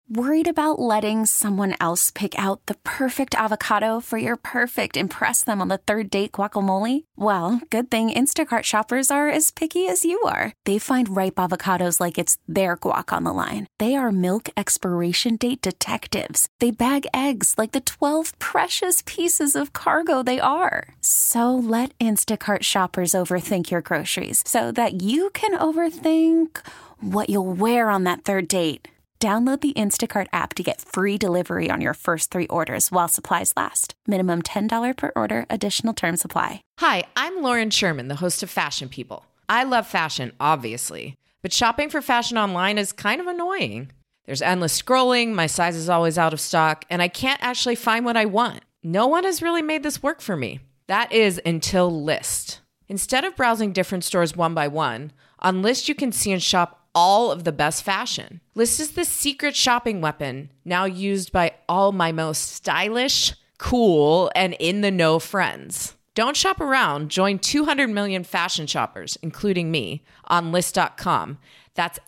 Worried about letting someone else pick out the perfect avocado for your perfect impress them on the third date guacamole? Well, good thing Instacart shoppers are as picky as you are. They find ripe avocados like it's their guac on the line. They are milk expiration date detectives. They bag eggs like the 12 precious pieces of cargo they are. So let Instacart shoppers overthink your groceries so that you can overthink what you'll wear on that third date. Download the Instacart app to get free delivery on your first 3 orders while supplies last. Minimum $10 per order. Additional terms apply. Hi, I'm Lauren Sherman, the host of Fashion People. I love fashion, obviously, but shopping for fashion online is kind of annoying. There's endless scrolling, my size is always out of stock, and I can't actually find what I want. No one has really made this work for me. That is until Lyst. Instead of browsing different stores one by one, on Lyst you can see and shop all of the best fashion. Lyst is the secret shopping weapon now used by all my most stylish, cool, and in-the-know friends. Don't shop around. Join 200 million fashion shoppers, including me, on Lyst.com. That's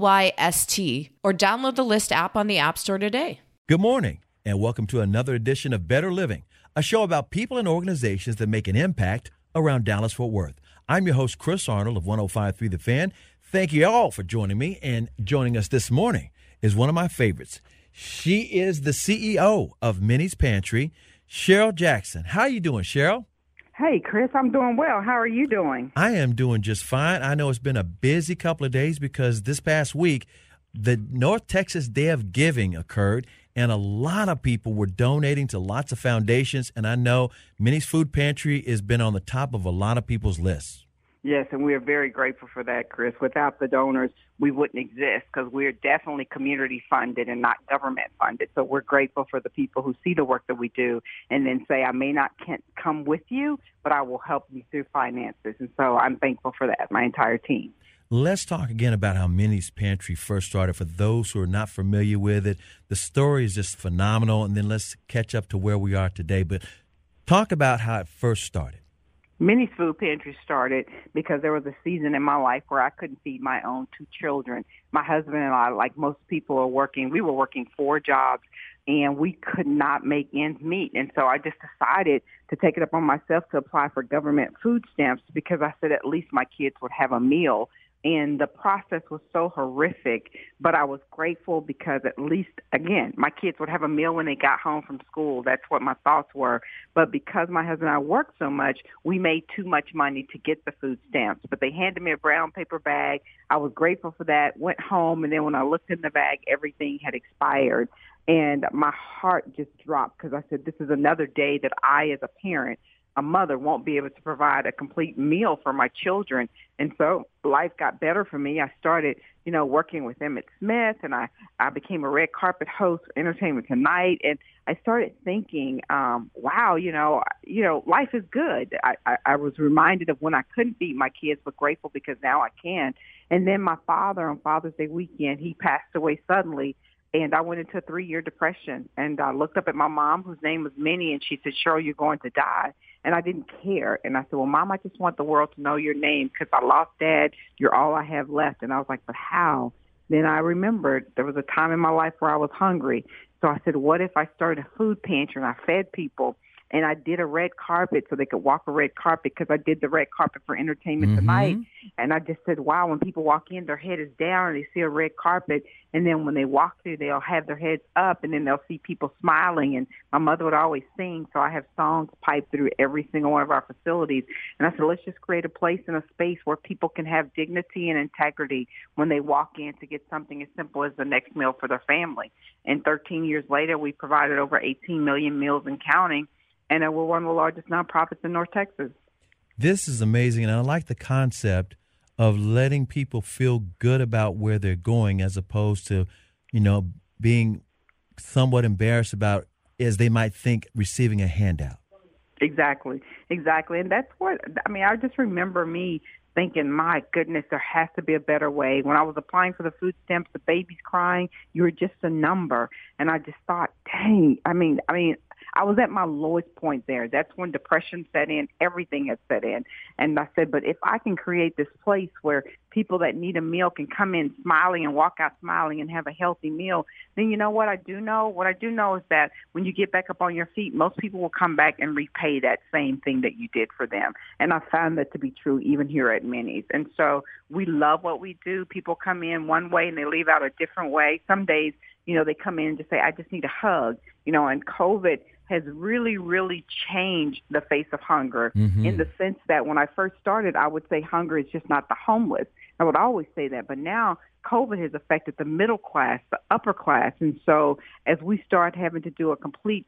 Lyst, or download the Lyst app on the App Store today. Good morning, and welcome to another edition of Better Living, a show about people and organizations that make an impact around Dallas-Fort Worth. I'm your host, Chris Arnold of 105.3 The Fan. Thank you all for joining me, and joining us this morning is one of my favorites. She is the CEO of Minnie's Pantry, Cheryl Jackson. How are you doing, Cheryl? Hey, Chris, I'm doing well. How are you doing? I am doing just fine. I know it's been a busy couple of days because this past week, the North Texas Day of Giving occurred, and a lot of people were donating to lots of foundations, and I know Minnie's Food Pantry has been on the top of a lot of people's lists. Yes, and we are very grateful for that, Chris. Without the donors, we wouldn't exist because we're definitely community funded and not government funded. So we're grateful for the people who see the work that we do and then say, I may not can't come with you, but I will help you through finances. And so I'm thankful for that, my entire team. Let's talk again about how Minnie's Pantry first started. For those who are not familiar with it, the story is just phenomenal, and then let's catch up to where we are today. But talk about how it first started. Minnie's Food Pantry started because there was a season in my life where I couldn't feed my own 2 children. My husband and I, like most people, we were working 4 jobs, and we could not make ends meet. And so I just decided to take it upon myself to apply for government food stamps because I said at least my kids would have a meal. And the process was so horrific, but I was grateful because at least, again, my kids would have a meal when they got home from school. That's what my thoughts were. But because my husband and I worked so much, we made too much money to get the food stamps. But they handed me a brown paper bag. I was grateful for that, went home, and then when I looked in the bag, everything had expired. And my heart just dropped because I said, this is another day that I, as a parent, a mother, won't be able to provide a complete meal for my children. And so life got better for me. I started, working with Emmitt Smith, and I became a red carpet host for Entertainment Tonight. And I started thinking, wow, life is good. I was reminded of when I couldn't feed my kids, but grateful because now I can. And then my father, on Father's Day weekend, he passed away suddenly. And I went into a 3-year depression, and I looked up at my mom, whose name was Minnie, and she said, Cheryl, you're going to die. And I didn't care. And I said, well, Mom, I just want the world to know your name because I lost Dad. You're all I have left. And I was like, but how? Then I remembered there was a time in my life where I was hungry. So I said, what if I started a food pantry and I fed people? And I did a red carpet so they could walk a red carpet because I did the red carpet for Entertainment Tonight. And I just said, wow, when people walk in, their head is down and they see a red carpet. And then when they walk through, they'll have their heads up and then they'll see people smiling. And my mother would always sing. So I have songs piped through every single one of our facilities. And I said, let's just create a place and a space where people can have dignity and integrity when they walk in to get something as simple as the next meal for their family. And 13 years later, we provided over 18 million meals and counting. And we're one of the largest nonprofits in North Texas. This is amazing, and I like the concept of letting people feel good about where they're going as opposed to, being somewhat embarrassed about, as they might think, receiving a handout. Exactly. And that's what, I just remember me thinking, my goodness, there has to be a better way. When I was applying for the food stamps, the baby's crying, you were just a number. And I just thought, dang, I was at my lowest point there. That's when depression set in, everything had set in. And I said, but if I can create this place where people that need a meal can come in smiling and walk out smiling and have a healthy meal, then you know what I do know? What I do know is that when you get back up on your feet, most people will come back and repay that same thing that you did for them. And I found that to be true even here at Minnie's. And so we love what we do. People come in one way and they leave out a different way. Some days, they come in and just say, I just need a hug, and COVID has really, really changed the face of hunger in the sense that when I first started, I would say hunger is just not the homeless. I would always say that. But now COVID has affected the middle class, the upper class. And so as we start having to do a complete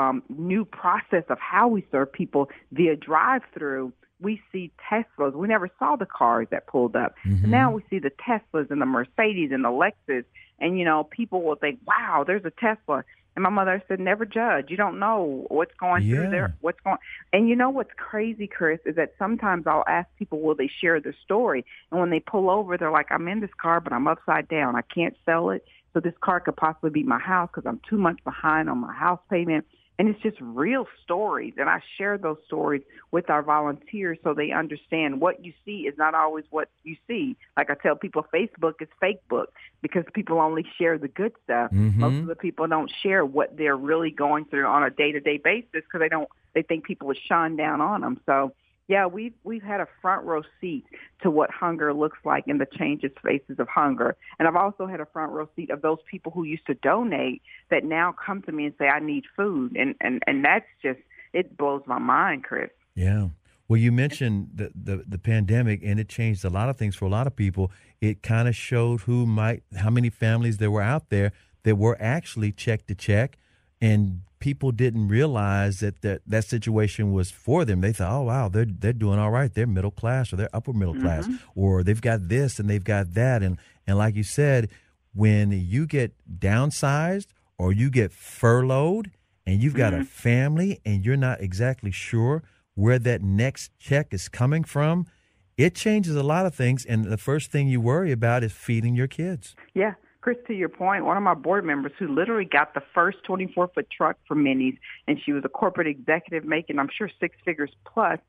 new process of how we serve people via drive-through, we see Teslas. We never saw the cars that pulled up. So now we see the Teslas and the Mercedes and the Lexus. And, people will think, wow, there's a Tesla. And my mother said, never judge. You don't know what's going through there, what's going. And you know what's crazy, Chris, is that sometimes I'll ask people, will they share their story? And when they pull over, they're like, I'm in this car, but I'm upside down. I can't sell it. So this car could possibly be my house because I'm 2 months behind on my house payment. And it's just real stories. And I share those stories with our volunteers so they understand what you see is not always what you see. Like I tell people, Facebook is fake book because people only share the good stuff. Most of the people don't share what they're really going through on a day-to-day basis because they think people would shine down on them. So, yeah, we've had a front row seat to what hunger looks like and the changes faces of hunger. And I've also had a front row seat of those people who used to donate that now come to me and say, I need food. And that's just, it blows my mind, Chris. Yeah. Well, you mentioned the pandemic, and it changed a lot of things for a lot of people. It kind of showed how many families there were out there that were actually check to check, and people didn't realize that situation was for them. They thought, oh, wow, they're doing all right. They're middle class or they're upper middle class or they've got this and they've got that. And like you said, when you get downsized or you get furloughed and you've got a family and you're not exactly sure where that next check is coming from, it changes a lot of things. And the first thing you worry about is feeding your kids. Yeah. Chris, to your point, one of my board members who literally got the first 24-foot truck from Minnie's, and she was a corporate executive making, I'm sure, 6 figures plus,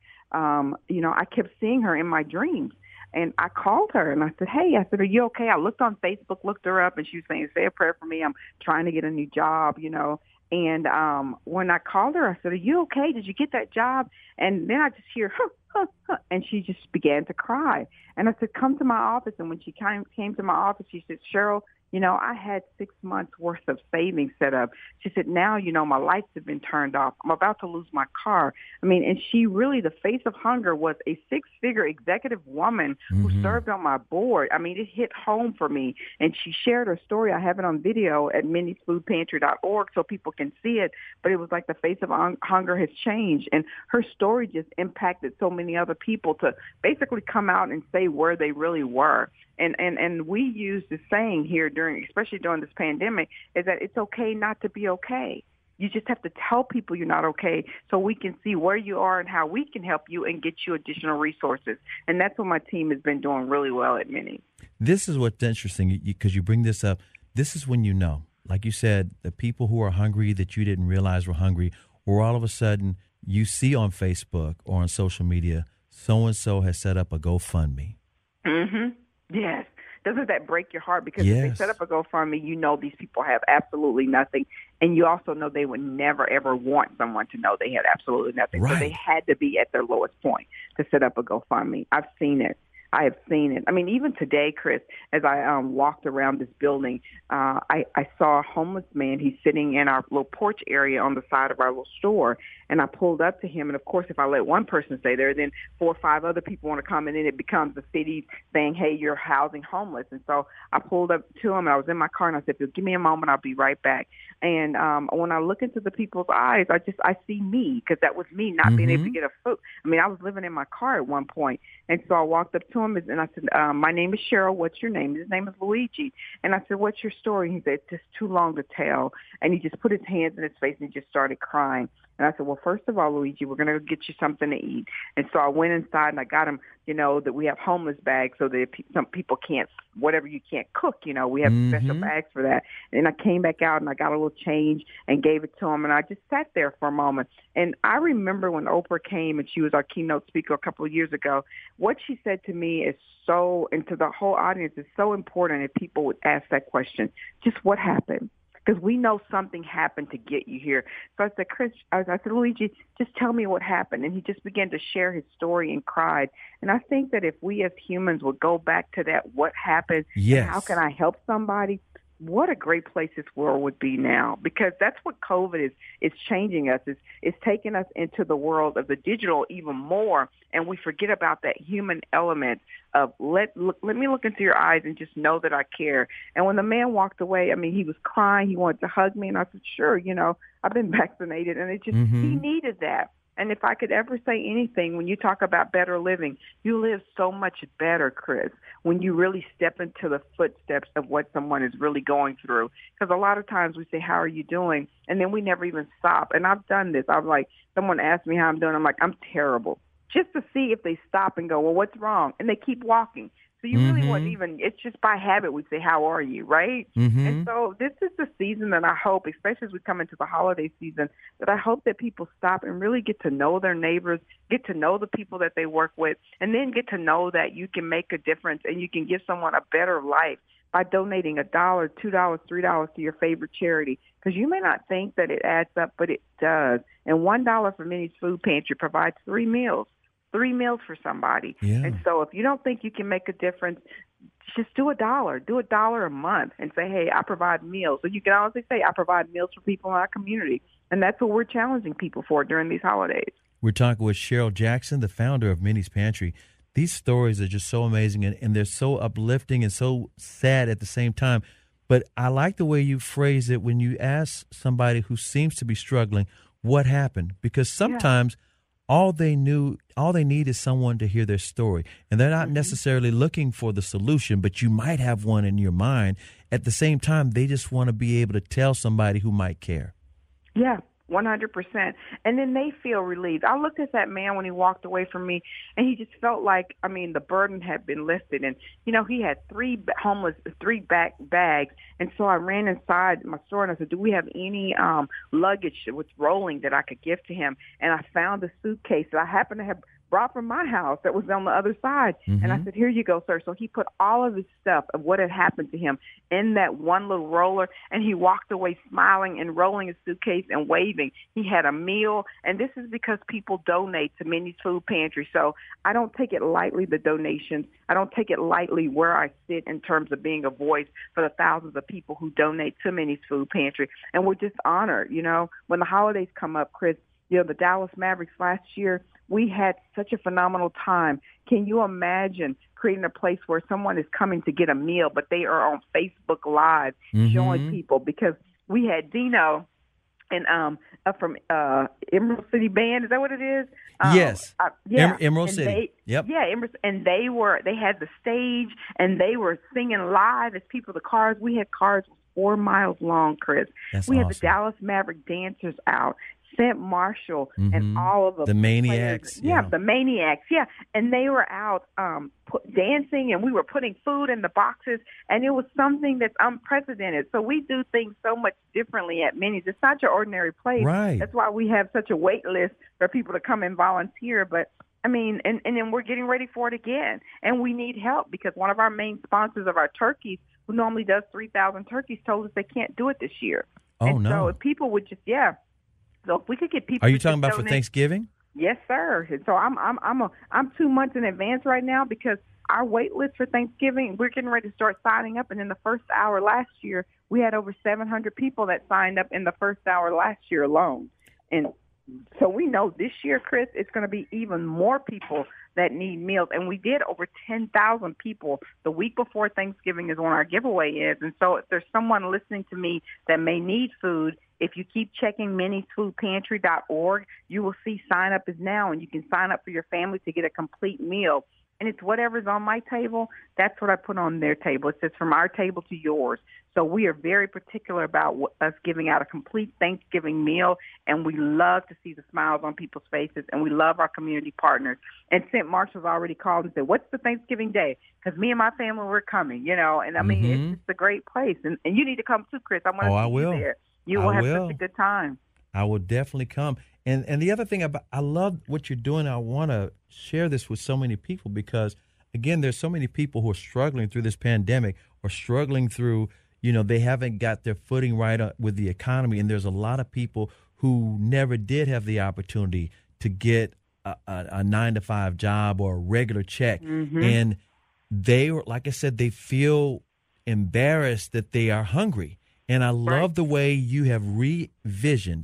I kept seeing her in my dreams. And I called her and I said, hey, are you okay? I looked on Facebook, looked her up, and she was saying, say a prayer for me. I'm trying to get a new job, And when I called her, I said, are you okay? Did you get that job? And then I just hear, and she just began to cry. And I said, come to my office. And when she came to my office, she said, Cheryl, I had 6 months worth of savings set up. She said, now, my lights have been turned off. I'm about to lose my car. And she really, the face of hunger, was a 6-figure executive woman who served on my board. It hit home for me. And she shared her story. I have it on video at minniesfoodpantry.org so people can see it. But it was like the face of hunger has changed. And her story just impacted so many other people to basically come out and say where they really were. And we use the saying here especially during this pandemic, is that it's okay not to be okay. You just have to tell people you're not okay so we can see where you are and how we can help you and get you additional resources. And that's what my team has been doing really well at Minnie's. This is what's interesting because you bring this up. This is when like you said, the people who are hungry that you didn't realize were hungry, or all of a sudden you see on Facebook or on social media, so-and-so has set up a GoFundMe. Yes. Doesn't that break your heart? Because if they set up a GoFundMe, these people have absolutely nothing. And you also know they would never, ever want someone to know they had absolutely nothing. Right. So they had to be at their lowest point to set up a GoFundMe. I've seen it. I have seen it. Even today, Chris, as I walked around this building, I saw a homeless man. He's sitting in our little porch area on the side of our little store. And I pulled up to him. And, of course, if I let one person stay there, then 4 or 5 other people want to come. And then it becomes the city saying, hey, you're housing homeless. And so I pulled up to him. And I was in my car. And I said, give me a moment. I'll be right back. And when I look into the people's eyes, I see me, because that was me not being able to get a food. I was living in my car at one point. And so I walked up to him and I said, my name is Cheryl. What's your name? His name is Luigi. And I said, what's your story? He said, it's just too long to tell. And he just put his hands in his face and he just started crying. And I said, well, first of all, Luigi, we're going to get you something to eat. And so I went inside and I got him, that we have homeless bags so that if some people can't, whatever you can't cook, we have special bags for that. And I came back out and I got a little change and gave it to him. And I just sat there for a moment. And I remember when Oprah came and she was our keynote speaker a couple of years ago, what she said to me is and to the whole audience, is so important if people would ask that question, just what happened? Because we know something happened to get you here. So I said, Chris, I said, Luigi, just tell me what happened. And he just began to share his story and cried. And I think that if we as humans would go back to that, what happened, yes, and how can I help somebody, what a great place this world would be now, because that's what COVID is changing us. It's taking us into the world of the digital even more, and we forget about that human element of let me look into your eyes and just know that I care. And when the man walked away, I mean, he was crying. He wanted to hug me, and I said, sure, I've been vaccinated, and it just he needed that. And if I could ever say anything, when you talk about better living, you live so much better, Chris, when you really step into the footsteps of what someone is really going through. Because a lot of times we say, how are you doing? And then we never even stop. And I've done this. I'm like, someone asked me how I'm doing. I'm like, I'm terrible. Just to see if they stop and go, well, what's wrong? And they keep walking. So you really wouldn't even, it's just by habit we say, how are you, right? And so this is the season that I hope, especially as we come into the holiday season, that I hope that people stop and really get to know their neighbors, get to know the people that they work with, and then get to know that you can make a difference and you can give someone a better life by donating $1, $2, $3 to your favorite charity. Because you may not think that it adds up, but it does. And $1 from Minnie's Food Pantry provides 3 meals. 3 meals for somebody. Yeah. And so if you don't think you can make a difference, just do $1. Do $1 a month and say, hey, I provide meals. So you can honestly say, I provide meals for people in our community. And that's what we're challenging people for during these holidays. We're talking with Cheryl Jackson, the founder of Minnie's Pantry. These stories are just so amazing, and they're so uplifting and so sad at the same time. But I like the way you phrase it when you ask somebody who seems to be struggling, what happened? Because sometimes all they need is someone to hear their story. And they're not necessarily looking for the solution, but you might have one in your mind. At the same time, they just want to be able to tell somebody who might care. Yeah, 100%. And then they feel relieved. I looked at that man when he walked away from me, and he just felt like, the burden had been lifted. And, he had 3 bags. And so I ran inside my store and I said, do we have any luggage with rolling that I could give to him? And I found a suitcase that I happened to have brought from my house that was on the other side. And I said, here you go, sir. So he put all of his stuff of what had happened to him in that one little roller, and he walked away smiling and rolling his suitcase and waving. He had a meal, and this is because people donate to Minnie's Food Pantry. So I don't take it lightly, the donations. I don't take it lightly where I sit in terms of being a voice for the thousands of people who donate to Minnie's Food Pantry. And we're just honored, when the holidays come up, Chris, the Dallas Mavericks last year, we had such a phenomenal time. Can you imagine creating a place where someone is coming to get a meal, but they are on Facebook Live showing people? Because we had Dino and from Emerald City Band. Is that what it is? Yes. Yeah. Emerald City. Yeah, Emerald. And they had the stage, and they were singing live as people. The cars, we had cars 4 miles long, Chris. That's we had awesome. the Dallas Maverick dancers out. St. Marshall and all of the Maniacs. The Maniacs. Yeah. And they were out dancing, and we were putting food in the boxes, and it was something that's unprecedented. So we do things so much differently at Minnie's. It's not your ordinary place. Right. That's why we have such a wait list for people to come and volunteer. But and then we're getting ready for it again. And we need help because one of our main sponsors of our turkeys, who normally does 3,000 turkeys, told us they can't do it this year. So if people would just, So if we could get people. Are you talking about for Thanksgiving? Yes, sir. And so I'm 2 months in advance right now because our wait list for Thanksgiving, we're getting ready to start signing up. And in the first hour last year, we had over 700 people that signed up in the first hour last year alone. And so we know this year, Chris, it's going to be even more people that need meals. And we did over 10,000 people the week before Thanksgiving is when our giveaway is. And so if there's someone listening to me that may need food, if you keep checking minniesfoodpantry.org, you will see sign up is now, and you can sign up for your family to get a complete meal. and it's whatever's on my table, that's what I put on their table. It says from our table to yours. So we are very particular about us giving out a complete Thanksgiving meal, and we love to see the smiles on people's faces, and we love our community partners. And St. Marshall's already called and said, what's the Thanksgiving Day? Because me and my family, we're coming, and I mean, it's just a great place. And you need to come too, Chris. I want to see you there. You will have such a good time. I will definitely come. And the other thing I love what you're doing. I want to share this with so many people because, again, there's so many people who are struggling through this pandemic or struggling through, they haven't got their footing right with the economy. And there's a lot of people who never did have the opportunity to get a 9-to-5 job or a regular check. And they, like I said, they feel embarrassed that they are hungry. And I love the way you have re-imaged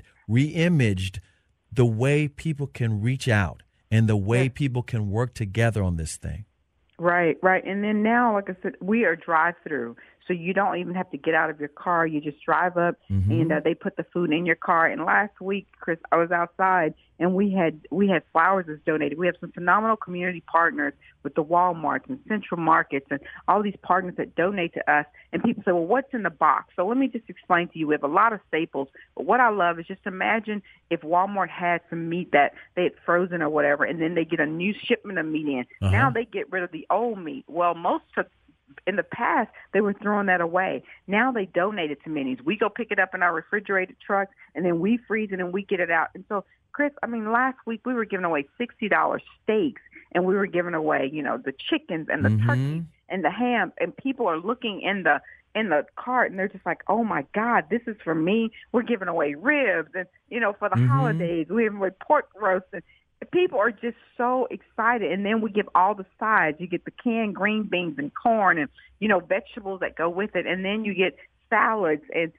the way people can reach out and the way people can work together on this thing. Right. And then now, like I said, we are drive-through. So you don't even have to get out of your car. You just drive up and they put the food in your car. And last week, Chris, I was outside and we had flowers that's donated. We have some phenomenal community partners with the Walmarts and Central Markets and all these partners that donate to us. And people say, well, what's in the box? So let me just explain to you. We have a lot of staples. But what I love is just imagine if Walmart had some meat that they had frozen or whatever, and then they get a new shipment of meat in. Now they get rid of the old meat. Well, in the past, they were throwing that away. Now they donate it to Minnie's. We go pick it up in our refrigerated truck, and then we freeze it and we get it out. And so, Chris, last week we were giving away $60 steaks, and we were giving away, the chickens and the turkeys and the ham. And people are looking in the cart, and they're just like, oh, my God, this is for me. We're giving away ribs. And, for the holidays, we're giving away pork roast. And people are just so excited. And then we give all the sides. You get the canned green beans and corn and, vegetables that go with it. And then you get salads.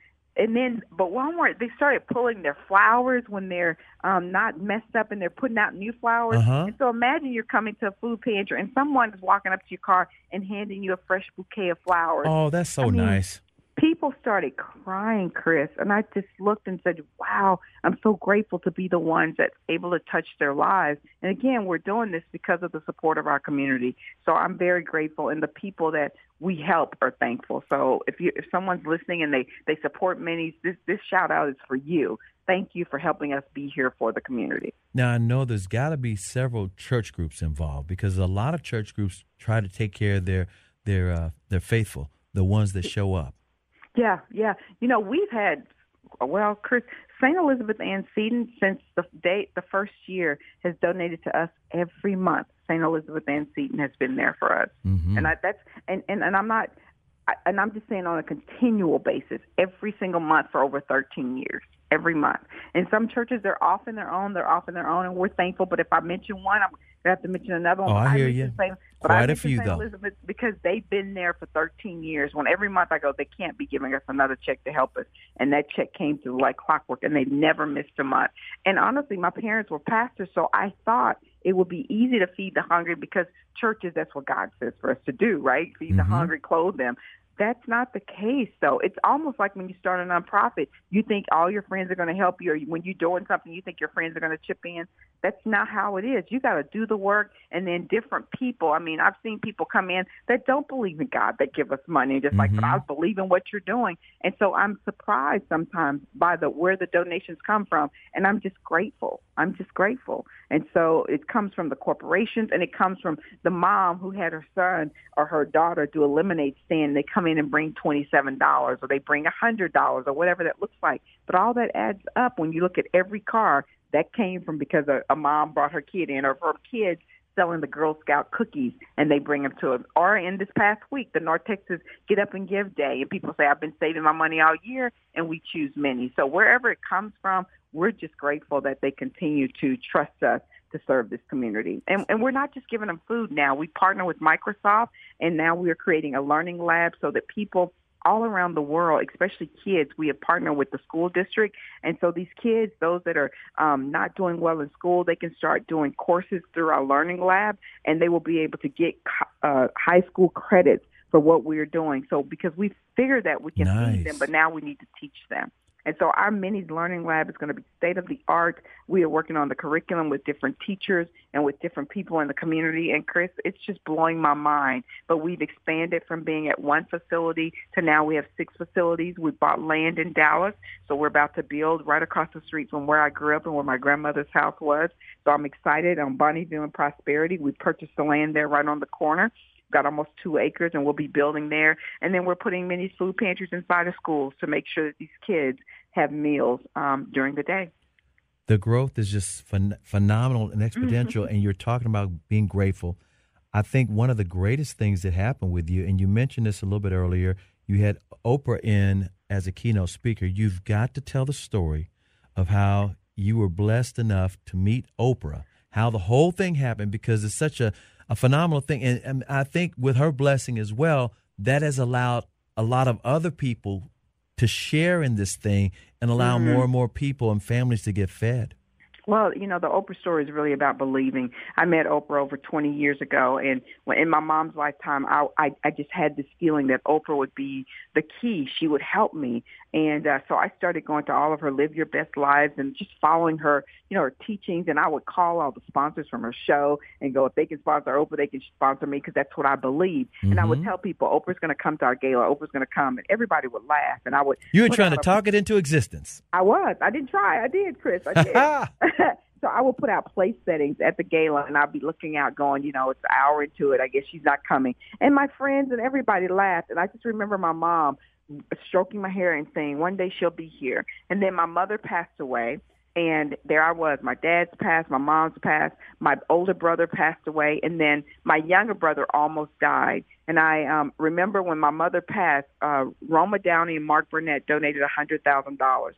But Walmart, they started pulling their flowers when they're not messed up, and they're putting out new flowers. And so imagine you're coming to a food pantry and someone is walking up to your car and handing you a fresh bouquet of flowers. Oh, that's so nice. People started crying, Chris, and I just looked and said, wow, I'm so grateful to be the ones that's able to touch their lives. And again, we're doing this because of the support of our community. So I'm very grateful, and the people that we help are thankful. So if someone's listening and they support Minnie's, this shout out is for you. Thank you for helping us be here for the community. Now, I know there's got to be several church groups involved because a lot of church groups try to take care of their faithful, the ones that show up. Yeah. We've had, Chris, St. Elizabeth Ann Seton, since the first year, has donated to us every month. St. Elizabeth Ann Seton has been there for us. And I'm just saying on a continual basis, every single month for over 13 years, every month. And some churches, they're off in their own, and we're thankful. But if I mention one, I'm going to have to mention another one. Oh, I hear you. Quite a few, though. Elizabeth, because they've been there for 13 years. When every month I go, they can't be giving us another check to help us. And that check came through like clockwork, and they never missed a month. And honestly, my parents were pastors, so I thought it would be easy to feed the hungry because churches, that's what God says for us to do, right? Feed the hungry, clothe them. That's not the case, though. It's almost like when you start a nonprofit, you think all your friends are going to help you, or when you're doing something, you think your friends are going to chip in. That's not how it is. You got to do the work, and then different people. I've seen people come in that don't believe in God that give us money, just like, but I believe in what you're doing. And so I'm surprised sometimes by where the donations come from, and I'm just grateful. And so it comes from the corporations, and it comes from the mom who had her son or her daughter do a lemonade stand. They come in and bring $27, or they bring $100, or whatever that looks like. But all that adds up when you look at every car. That came from because a mom brought her kid in, or her kids selling the Girl Scout cookies, and they bring them to them. Or in this past week, the North Texas Get Up and Give Day, and people say, I've been saving my money all year, and we choose Minnie. So wherever it comes from, we're just grateful that they continue to trust us to serve this community. And we're not just giving them food now. We partner with Microsoft, and now we are creating a learning lab so that people all around the world, especially kids, we have partnered with the school district. And so these kids, those that are not doing well in school, they can start doing courses through our learning lab, and they will be able to get high school credits for what we're doing. So because we figured that we can feed them, but now we need to teach them. And so our Minis Learning Lab is going to be state-of-the-art. We are working on the curriculum with different teachers and with different people in the community. And, Chris, it's just blowing my mind. But we've expanded from being at one facility to now we have 6 facilities. We bought land in Dallas, so we're about to build right across the street from where I grew up and where my grandmother's house was. So I'm excited. On Bonneville and Prosperity, we purchased the land there right on the corner. Got almost 2 acres, and we'll be building there. And then we're putting Minis food pantries inside of schools to make sure that these kids have meals during the day. The growth is just phenomenal and exponential, and you're talking about being grateful. I think one of the greatest things that happened with you, and you mentioned this a little bit earlier, you had Oprah in as a keynote speaker. You've got to tell the story of how you were blessed enough to meet Oprah, how the whole thing happened, because it's such a phenomenal thing. And I think with her blessing as well, that has allowed a lot of other people to share in this thing and allow more and more people and families to get fed. Well, the Oprah story is really about believing. I met Oprah over 20 years ago, and in my mom's lifetime, I just had this feeling that Oprah would be the key. She would help me. And so I started going to all of her Live Your Best Lives and just following her, her teachings. And I would call all the sponsors from her show and go, if they can sponsor Oprah, they can sponsor me, because that's what I believe. Mm-hmm. And I would tell people, Oprah's going to come to our gala. Oprah's going to come. And everybody would laugh. And I would. You were trying to talk it into existence. I was. I didn't try. I did, Chris. I did. So I would put out place settings at the gala, and I'd be looking out going, it's an hour into it. I guess she's not coming. And my friends and everybody laughed. And I just remember my mom stroking my hair and saying, one day she'll be here. And then my mother passed away. And there I was. My dad's passed, my mom's passed, my older brother passed away, and then my younger brother almost died. And I remember when my mother passed, Roma Downey and Mark Burnett donated $100,000.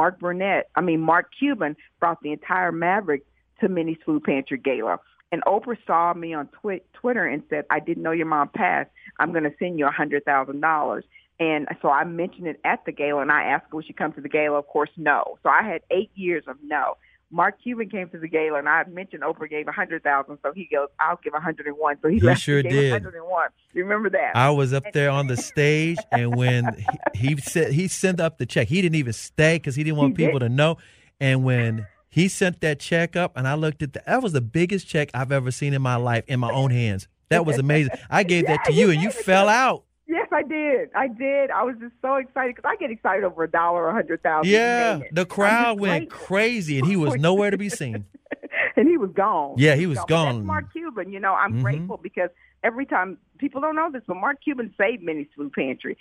Mark Cuban brought the entire Mavericks to Minis Food Pantry Gala. And Oprah saw me on Twitter and said, I didn't know your mom passed. I'm going to send you $100,000. And so I mentioned it at the gala, and I asked her, would she come to the gala? Of course, no. So I had 8 years of no. Mark Cuban came to the gala, and I mentioned Oprah gave $100,000, so he goes, I'll give 101. So he left sure and gave did. 101. Remember that? I was up there on the stage, and when he sent up the check, he didn't even stay because he didn't want people to know. And when he sent that check up, and I looked at that was the biggest check I've ever seen in my life in my own hands. That was amazing. I gave that to you, and you fell out. Yes, I did. I was just so excited because I get excited over $1 or 100,000. Yeah, the crowd went crazy, and he was nowhere to be seen. And he was gone. Yeah, he was gone. That's Mark Cuban. I'm grateful because every time, people don't know this, but Mark Cuban saved Minis Food Pantry.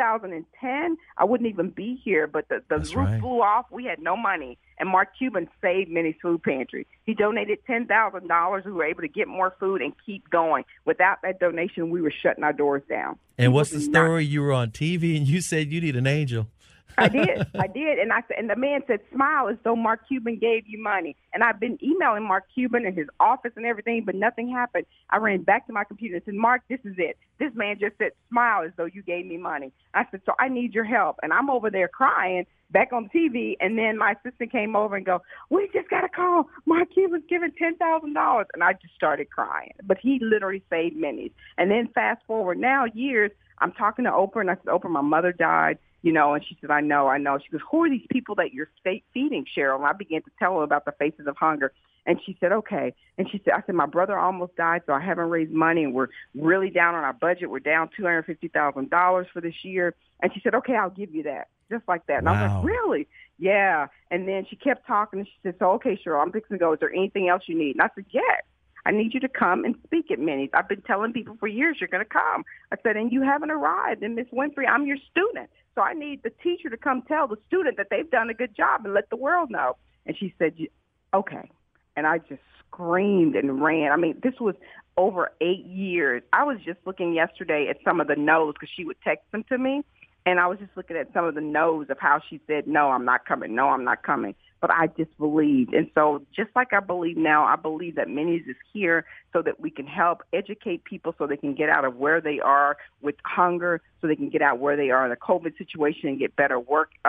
2010, I wouldn't even be here, but the roof blew off. We had no money, and Mark Cuban saved Minis Food Pantry. He donated $10,000. We were able to get more food and keep going. Without that donation, we were shutting our doors down. And what's the story? You were on TV, and you said you need an angel. I did. And I said, and the man said, smile as though Mark Cuban gave you money. And I've been emailing Mark Cuban and his office and everything, but nothing happened. I ran back to my computer and said, Mark, this is it. This man just said, smile as though you gave me money. I said, so I need your help. And I'm over there crying back on TV. And then my assistant came over and go, we just got a call. Mark Cuban's giving $10,000. And I just started crying. But he literally saved Minis. And then fast forward now years, I'm talking to Oprah, and I said, Oprah, my mother died. And she said, I know. She goes, who are these people that you're feeding, Cheryl? And I began to tell her about the Faces of Hunger. And she said, okay. And I said, my brother almost died, so I haven't raised money, and we're really down on our budget. We're down $250,000 for this year. And she said, okay, I'll give you that, just like that. And I was like, really? Yeah. And then she kept talking, and she said, so, okay, Cheryl, I'm fixing to go. Is there anything else you need? And I said, yes. I need you to come and speak at Minis. I've been telling people for years you're going to come. I said, and you haven't arrived. And Miss Winfrey, I'm your student. So I need the teacher to come tell the student that they've done a good job and let the world know. And she said, okay. And I just screamed and ran. This was over 8 years. I was just looking yesterday at some of the no's because she would text them to me. And I was just looking at some of the no's of how she said, no, I'm not coming. No, I'm not coming. But I just believed. And so just like I believe now, I believe that Minis is here so that we can help educate people so they can get out of where they are with hunger, so they can get out where they are in a COVID situation and get better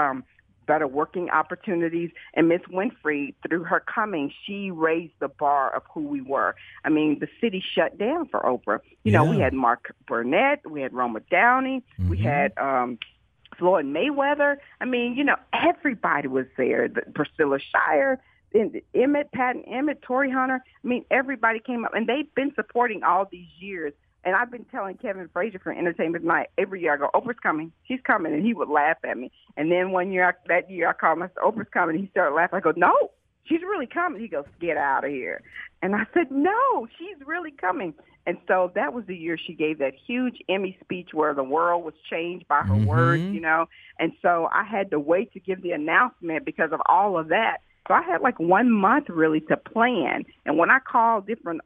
working opportunities. And Miss Winfrey, through her coming, she raised the bar of who we were. The city shut down for Oprah. We had Mark Burnett, we had Roma Downey, we had Floyd Mayweather. I mean, everybody was there. Priscilla Shire, Patton Emmett, Tory Hunter. I mean, everybody came up, and they've been supporting all these years. And I've been telling Kevin Frazier from Entertainment Tonight every year, I go, Oprah's coming. She's coming. And he would laugh at me. And then that year I called him, I said, Oprah's coming. And he started laughing. I go, no, she's really coming. He goes, get out of here. And I said, no, she's really coming. And so that was the year she gave that huge Emmy speech where the world was changed by her words, And so I had to wait to give the announcement because of all of that. So I had like 1 month really to plan. And when I called different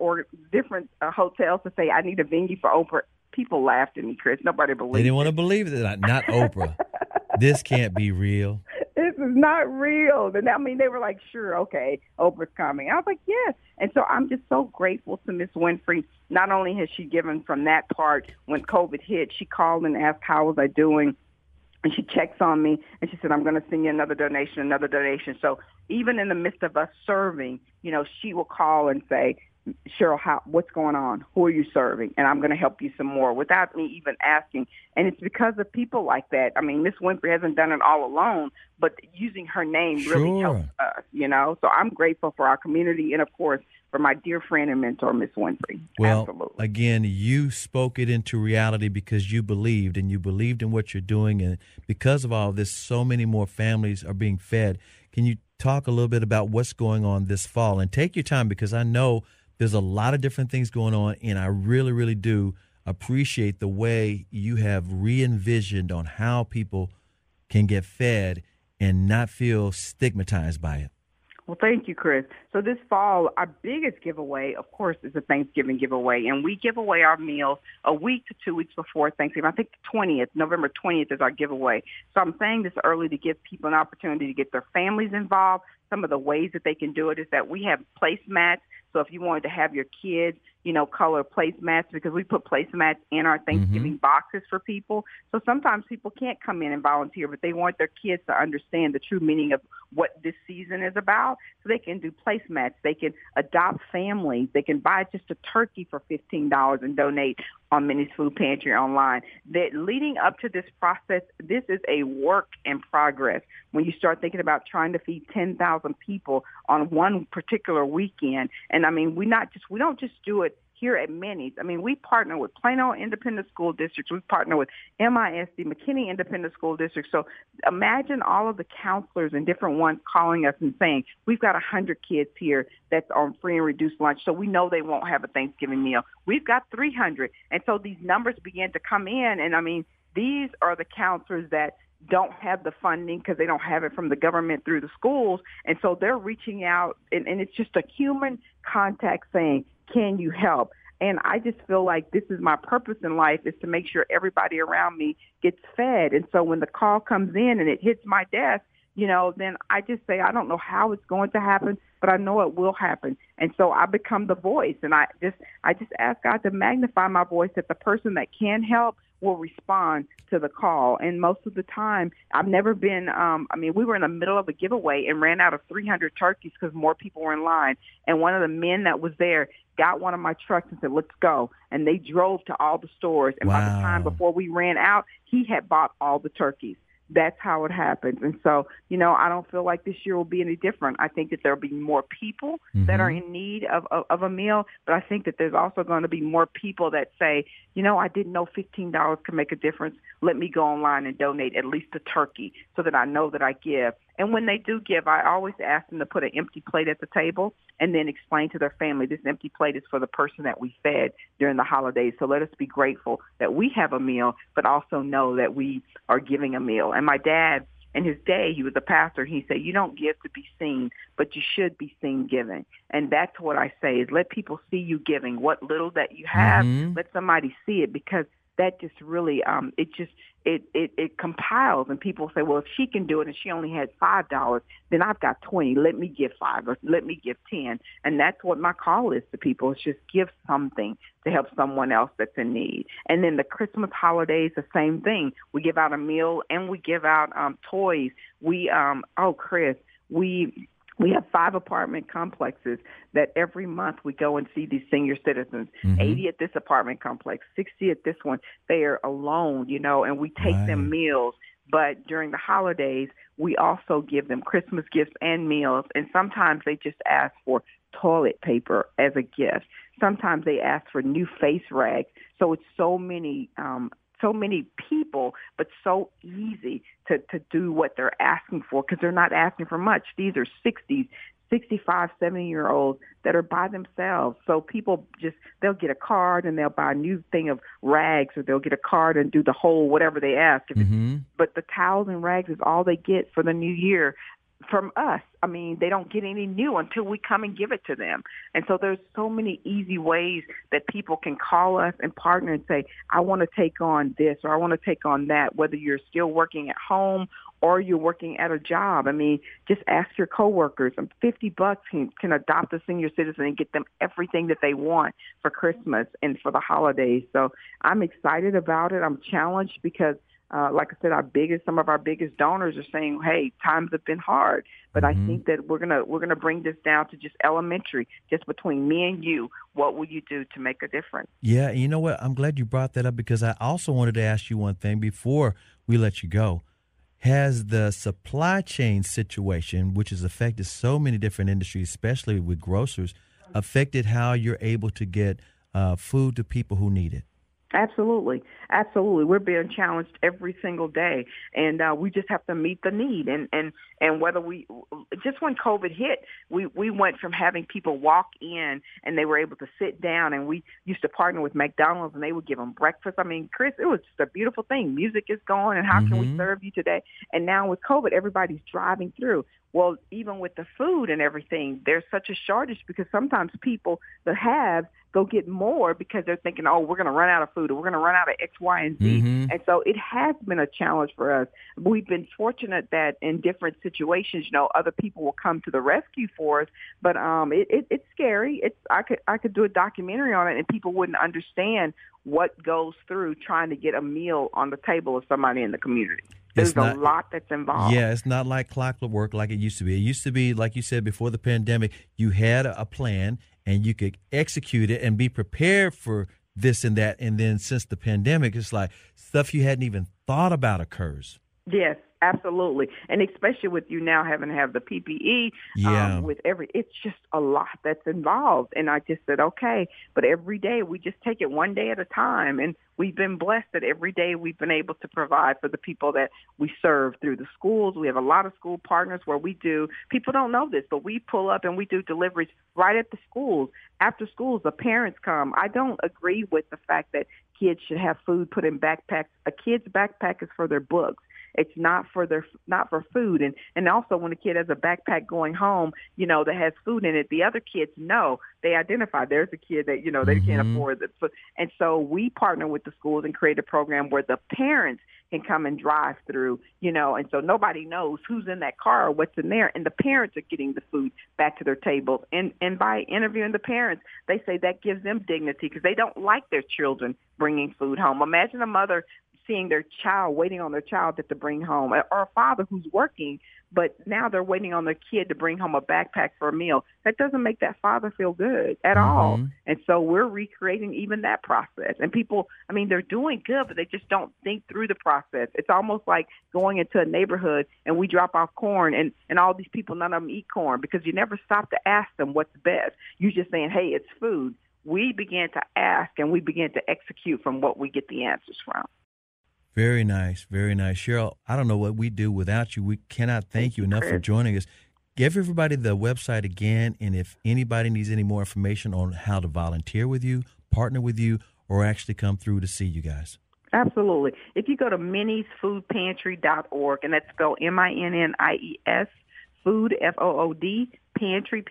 hotels to say I need a venue for Oprah, people laughed at me, Chris. Nobody believed it. They didn't want to believe it. Not Oprah. This can't be real. This is not real. And I mean, they were like, sure, okay, Oprah's coming. I was like, yes. And so I'm just so grateful to Miss Winfrey. Not only has she given from that part when COVID hit, she called and asked how was I doing. And she checks on me, and she said, I'm going to send you another donation. So even in the midst of us serving, she will call and say, Cheryl, what's going on? Who are you serving? And I'm going to help you some more without me even asking. And it's because of people like that. I mean, Miss Winfrey hasn't done it all alone, but using her name really helps us, So I'm grateful for our community and, of course, for my dear friend and mentor, Miss Winfrey. Well, absolutely. Again, you spoke it into reality because you believed, and you believed in what you're doing. And because of all of this, so many more families are being fed. Can you talk a little bit about what's going on this fall? And take your time, because I know there's a lot of different things going on, and I really, really do appreciate the way you have re-envisioned on how people can get fed and not feel stigmatized by it. Well, thank you, Chris. So this fall, our biggest giveaway, of course, is a Thanksgiving giveaway. And we give away our meals a week to 2 weeks before Thanksgiving. I think November 20th is our giveaway. So I'm saying this early to give people an opportunity to get their families involved. Some of the ways that they can do it is that we have placemats. So if you wanted to have your kids, color placemats, because we put placemats in our Thanksgiving boxes for people. So sometimes people can't come in and volunteer, but they want their kids to understand the true meaning of what this season is about. So they can do placemats. They can adopt families. They can buy just a turkey for $15 and donate on Minnie's Food Pantry online. That leading up to this process, this is a work in progress. When you start thinking about trying to feed 10,000 people on one particular weekend, and I mean, we don't just do it here at Minnie's. I mean, we partner with Plano Independent School District. We partner with MISD, McKinney Independent School District. So imagine all of the counselors and different ones calling us and saying, we've got 100 kids here that's on free and reduced lunch, so we know they won't have a Thanksgiving meal. We've got 300. And so these numbers begin to come in. And I mean, these are the counselors that don't have the funding because they don't have it from the government through the schools. And so they're reaching out, and it's just a human contact saying, can you help? And I just feel like this is my purpose in life, is to make sure everybody around me gets fed. And so when the call comes in and it hits my desk, then I just say, I don't know how it's going to happen, but I know it will happen. And so I become the voice. And I just ask God to magnify my voice, that the person that can help will respond to the call. And most of the time, I've never been, we were in the middle of a giveaway and ran out of 300 turkeys because more people were in line. And one of the men that was there got one of my trucks and said, let's go. And they drove to all the stores. And by the time before we ran out, he had bought all the turkeys. That's how it happens. And so, I don't feel like this year will be any different. I think that there'll be more people that are in need of a meal, but I think that there's also going to be more people that say, I didn't know $15 could make a difference. Let me go online and donate at least a turkey so that I know that I give. And when they do give, I always ask them to put an empty plate at the table and then explain to their family, this empty plate is for the person that we fed during the holidays. So let us be grateful that we have a meal, but also know that we are giving a meal. And my dad, in his day, he was a pastor. He said, you don't give to be seen, but you should be seen giving. And that's what I say, is let people see you giving. What little that you have, let somebody see it, because that just really, it compiles, and people say, well, if she can do it and she only had $5, then I've got 20. Let me give 5 or let me give 10. And that's what my call is to people. It's just give something to help someone else that's in need. And then the Christmas holidays, the same thing. We give out a meal and we give out toys. Chris, we have 5 apartment complexes that every month we go and see these senior citizens, 80 at this apartment complex, 60 at this one. They are alone, and we take them meals. But during the holidays, we also give them Christmas gifts and meals. And sometimes they just ask for toilet paper as a gift. Sometimes they ask for new face rags. So it's so many people, but so easy to do what they're asking for because they're not asking for much. These are 60s, 65, 70-year-olds that are by themselves. So people they'll get a card and they'll buy a new thing of rags, or they'll get a card and do the whole whatever they ask. But the towels and rags is all they get for the new year from us. I mean, they don't get any new until we come and give it to them. And so there's so many easy ways that people can call us and partner and say, I want to take on this or I want to take on that, whether you're still working at home or you're working at a job. I mean, just ask your coworkers. $50 can adopt a senior citizen and get them everything that they want for Christmas and for the holidays. So I'm excited about it. I'm challenged because like I said, some of our biggest donors are saying, "Hey, times have been hard," but I think that we're gonna bring this down to just elementary, just between me and you. What will you do to make a difference? Yeah, and you know what? I'm glad you brought that up because I also wanted to ask you one thing before we let you go. Has the supply chain situation, which has affected so many different industries, especially with grocers, affected how you're able to get food to people who need it? Absolutely. Absolutely. We're being challenged every single day, and we just have to meet the need. And whether just when COVID hit, we went from having people walk in and they were able to sit down, and we used to partner with McDonald's and they would give them breakfast. I mean, Chris, it was just a beautiful thing. Music is going, and how can we serve you today? And now with COVID, everybody's driving through. Well, even with the food and everything, there's such a shortage because sometimes people that have go get more because they're thinking, oh, we're going to run out of food or we're going to run out of X, Y, and Z. And so it has been a challenge for us. We've been fortunate that in different situations, other people will come to the rescue for us. But it's scary. I could do a documentary on it and people wouldn't understand what goes through trying to get a meal on the table of somebody in the community. There's a lot that's involved. Yeah, it's not like clockwork like it used to be. It used to be, like you said, before the pandemic, you had a plan and you could execute it and be prepared for this and that. And then since the pandemic, it's like stuff you hadn't even thought about occurs. Yes, absolutely. And especially with you now having to have the PPE it's just a lot that's involved. And I just said, okay, but every day we just take it one day at a time. And we've been blessed that every day we've been able to provide for the people that we serve through the schools. We have a lot of school partners where people don't know this, but we pull up and we do deliveries right at the schools. After schools, the parents come. I don't agree with the fact that kids should have food put in backpacks. A kid's backpack is for their books. It's not for food. And also when a kid has a backpack going home, that has food in it, the other kids know. They identify there's a kid that, they can't afford it. And so we partner with the schools and create a program where the parents can come and drive through, and so nobody knows who's in that car or what's in there. And the parents are getting the food back to their tables. And by interviewing the parents, they say that gives them dignity because they don't like their children bringing food home. Imagine a mother seeing their child, waiting on their child to bring home, or a father who's working, but now they're waiting on their kid to bring home a backpack for a meal. That doesn't make that father feel good at all. And so we're recreating even that process. And people, they're doing good, but they just don't think through the process. It's almost like going into a neighborhood and we drop off corn and all these people, none of them eat corn because you never stop to ask them what's best. You're just saying, hey, it's food. We began to ask and we began to execute from what we get the answers from. Very nice. Very nice. Cheryl, I don't know what we do without you. We cannot thank you enough for joining us. Give everybody the website again, and if anybody needs any more information on how to volunteer with you, partner with you, or actually come through to see you guys. Absolutely. If you go to minniesfoodpantry.org, and that's spelled MINNIES, food, FOOD, pantry,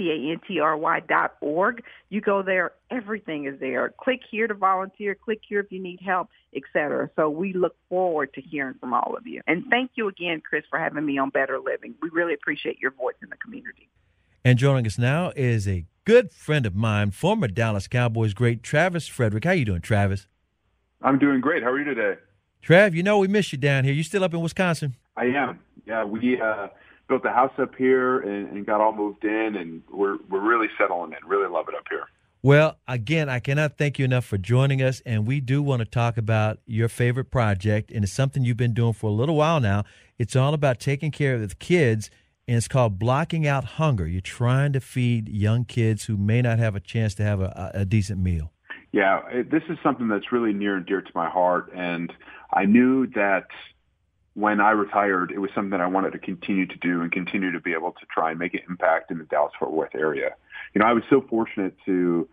PANTRY.org. You go there, everything is there. Click here to volunteer, click here if you need help, etc. So we look forward to hearing from all of you. And thank you again, Chris, for having me on Better Living. We really appreciate your voice in the community. And joining us now is a good friend of mine, former Dallas Cowboys great Travis Frederick. How you doing, Travis? I'm doing great. How are you today? Trav, we miss you down here. You still up in Wisconsin? I am. Yeah, we built a house up here and got all moved in, and we're really settling in. Really love it up here. Well, again, I cannot thank you enough for joining us, and we do want to talk about your favorite project, and it's something you've been doing for a little while now. It's all about taking care of the kids, and it's called Blocking Out Hunger. You're trying to feed young kids who may not have a chance to have a decent meal. Yeah, this is something that's really near and dear to my heart, and I knew that when I retired, it was something that I wanted to continue to do and continue to be able to try and make an impact in the Dallas-Fort Worth area. I was so fortunate to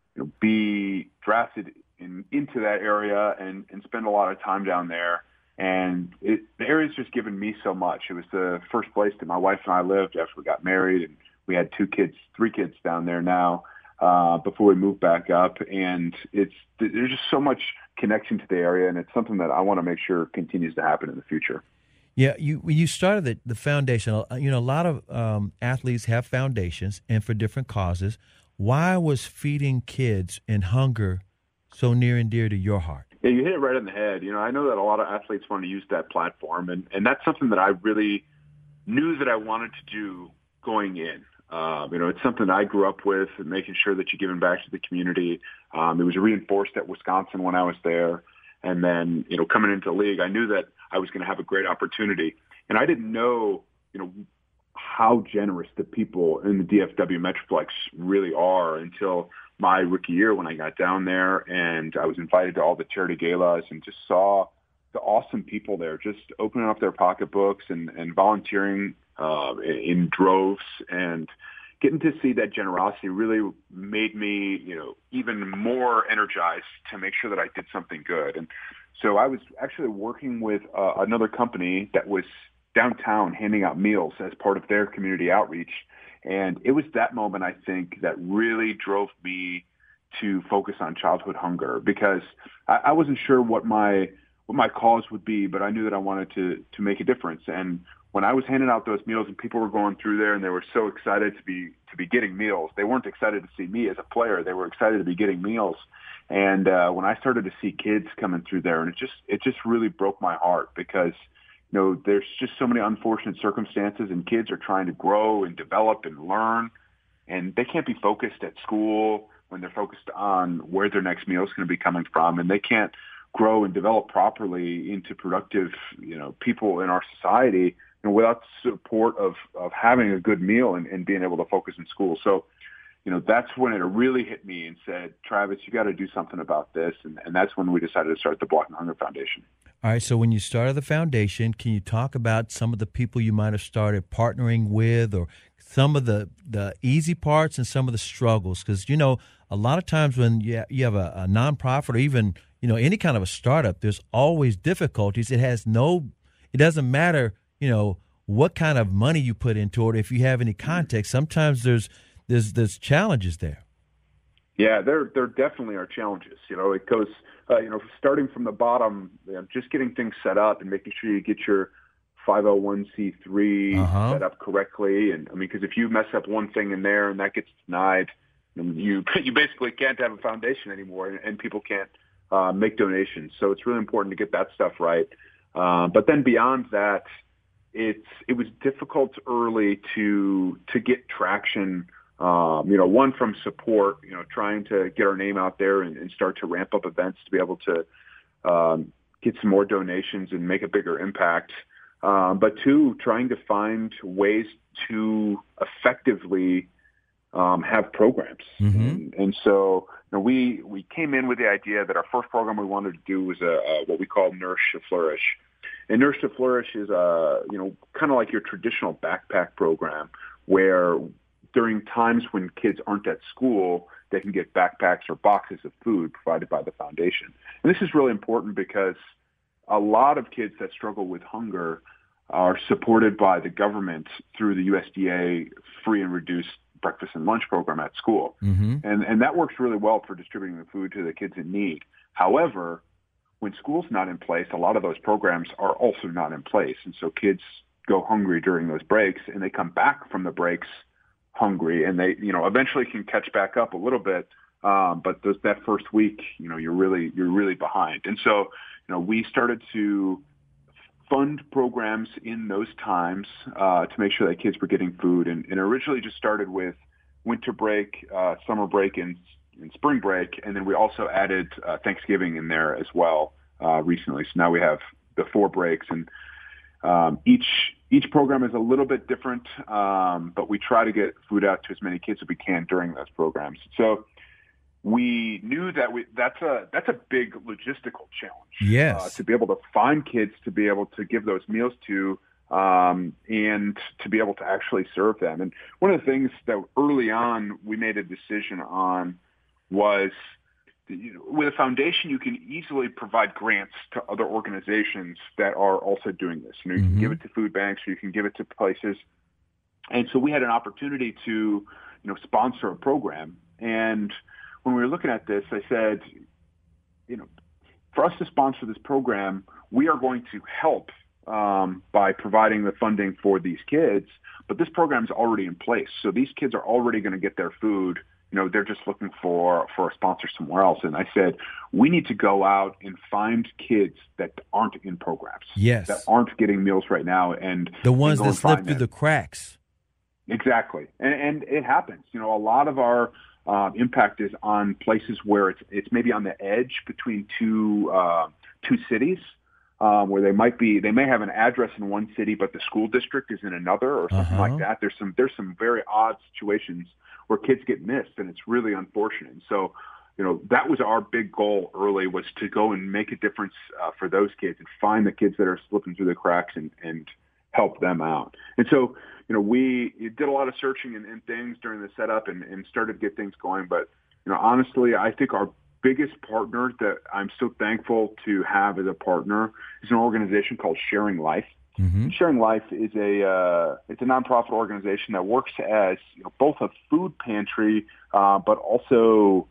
be drafted into that area and spend a lot of time down there. And the area's just given me so much. It was the first place that my wife and I lived after we got married, and we had 3 kids down there now before we moved back up. And there's just so much connection to the area, and it's something that I want to make sure continues to happen in the future. Yeah, when you started the foundation, a lot of athletes have foundations and for different causes. Why was feeding kids and hunger so near and dear to your heart? Yeah, you hit it right on the head. I know that a lot of athletes want to use that platform, and that's something that I really knew that I wanted to do going in. It's something I grew up with, making sure that you're giving back to the community. It was reinforced at Wisconsin when I was there. And then, coming into the league, I knew that I was going to have a great opportunity. And I didn't know, how generous the people in the DFW Metroplex really are until my rookie year when I got down there and I was invited to all the charity galas and just saw the awesome people there just opening up their pocketbooks and volunteering in droves, and getting to see that generosity really made me, even more energized to make sure that I did something good. And so I was actually working with another company that was downtown handing out meals as part of their community outreach. And it was that moment, I think, that really drove me to focus on childhood hunger, because I wasn't sure what my cause would be, but I knew that I wanted to make a difference. And when I was handing out those meals and people were going through there and they were so excited to be getting meals, they weren't excited to see me as a player. They were excited to be getting meals. And when I started to see kids coming through there, and it just really broke my heart, because there's just so many unfortunate circumstances, and kids are trying to grow and develop and learn, and they can't be focused at school when they're focused on where their next meal is going to be coming from, and they can't grow and develop properly into productive, people in our society, without support of having a good meal and being able to focus in school. So, that's when it really hit me and said, Travis, you got to do something about this. And that's when we decided to start the Blocking Hunger Foundation. All right. So when you started the foundation, can you talk about some of the people you might have started partnering with, or some of the easy parts and some of the struggles? Because, a lot of times when you have a nonprofit or even, any kind of a startup, there's always difficulties. It doesn't matter, what kind of money you put into it. If you have any context, sometimes there's challenges there. Yeah, there definitely are challenges. It goes, starting from the bottom, just getting things set up and making sure you get your 501c3 set up correctly. And because if you mess up one thing in there and that gets denied, you basically can't have a foundation anymore, and people can't make donations. So it's really important to get that stuff right. But then beyond that, it was difficult early to get traction. One from support, trying to get our name out there and start to ramp up events to be able to get some more donations and make a bigger impact. But 2, trying to find ways to effectively have programs. Mm-hmm. And so we came in with the idea that our first program we wanted to do was what we call Nourish to Flourish. And Nourish to Flourish is kind of like your traditional backpack program, where during times when kids aren't at school, they can get backpacks or boxes of food provided by the foundation. And this is really important because a lot of kids that struggle with hunger are supported by the government through the USDA free and reduced breakfast and lunch program at school. Mm-hmm. And that works really well for distributing the food to the kids in need. However, when school's not in place, a lot of those programs are also not in place. And so kids go hungry during those breaks, and they come back from the breaks hungry, and they, eventually can catch back up a little bit. But that first week, you're really behind. And so, we started to fund programs in those times to make sure that kids were getting food. And originally just started with winter break, summer break, and in spring break, and then we also added Thanksgiving in there as well recently. So now we have the 4 breaks, and each program is a little bit different, but we try to get food out to as many kids as we can during those programs. So we knew that that's a big logistical challenge. Yes. To be able to find kids to be able to give those meals to, and to be able to actually serve them. And one of the things that early on we made a decision on was, with a foundation, you can easily provide grants to other organizations that are also doing this. You can give it to food banks, or you can give it to places. And so we had an opportunity to, sponsor a program. And when we were looking at this, I said, for us to sponsor this program, we are going to help by providing the funding for these kids, but this program is already in place. So these kids are already going to get their food. They're just looking for a sponsor somewhere else. And I said, we need to go out and find kids that aren't in programs. Yes. That aren't getting meals right now. And the ones that slip through the cracks. Exactly. And it happens. A lot of our impact is on places where it's maybe on the edge between two cities, where they may have an address in one city, but the school district is in another, or something like that. There's some very odd situations where kids get missed, and it's really unfortunate. And so, that was our big goal early, was to go and make a difference for those kids and find the kids that are slipping through the cracks and help them out. And so, we did a lot of searching and things during the setup and started to get things going. But, honestly, I think our biggest partner that I'm so thankful to have as a partner is an organization called Sharing Life. Mm-hmm. Sharing Life is it's a nonprofit organization that works as both a food pantry, but also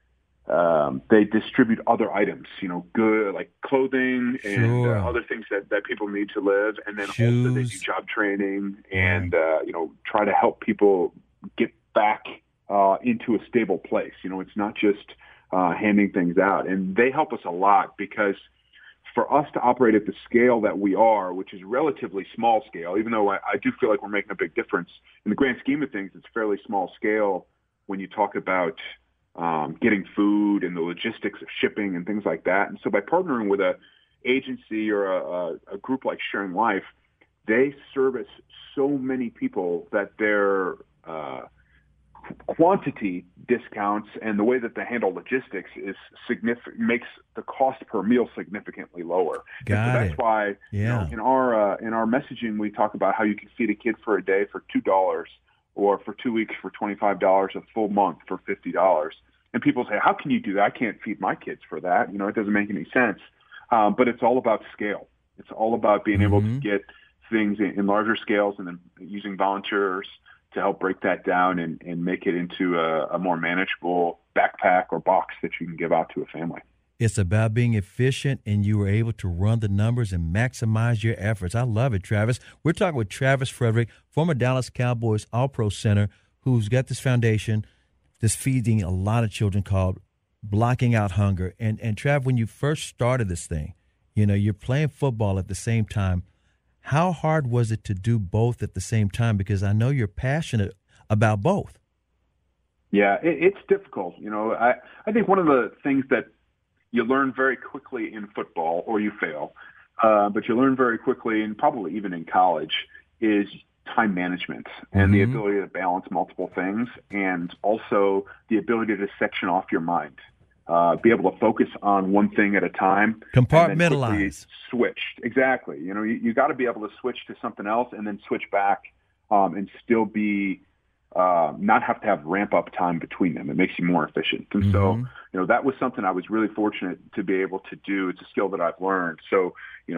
they distribute other items, good like clothing and other things that people need to live, and then Shoes. Also they do job training and try to help people get back into a stable place. It's not just handing things out, and they help us a lot because for us to operate at the scale that we are, which is relatively small scale, even though I do feel like we're making a big difference in the grand scheme of things, it's fairly small scale when you talk about getting food and the logistics of shipping and things like that. And so by partnering with an agency or a group like Sharing Life, they service so many people that their quantity discounts and the way that they handle logistics is makes the cost per meal significantly lower. That's why in our messaging we talk about how you can feed a kid for a day for $2, or for 2 weeks for $25, a full month for $50. And people say, how can you do that? I can't feed my kids for that. It doesn't make any sense. But it's all about scale. It's all about being able to get things in larger scales, and then using volunteers to help break that down and make it into a more manageable backpack or box that you can give out to a family. It's about being efficient, and you were able to run the numbers and maximize your efforts. I love it, Travis. We're talking with Travis Frederick, former Dallas Cowboys All-Pro Center, who's got this foundation that's feeding a lot of children called Blocking Out Hunger. And Trav, when you first started this thing, you're playing football at the same time. How hard was it to do both at the same time? Because I know you're passionate about both. Yeah, it's difficult. I think one of the things that you learn very quickly in football, or you fail, but you learn very quickly, and probably even in college, is time management and the ability to balance multiple things, and also the ability to section off your mind. Be able to focus on one thing at a time. Compartmentalize. Switch. Exactly. You got to be able to switch to something else and then switch back and still be not have to have ramp up time between them. It makes you more efficient. And so, that was something I was really fortunate to be able to do. It's a skill that I've learned. So,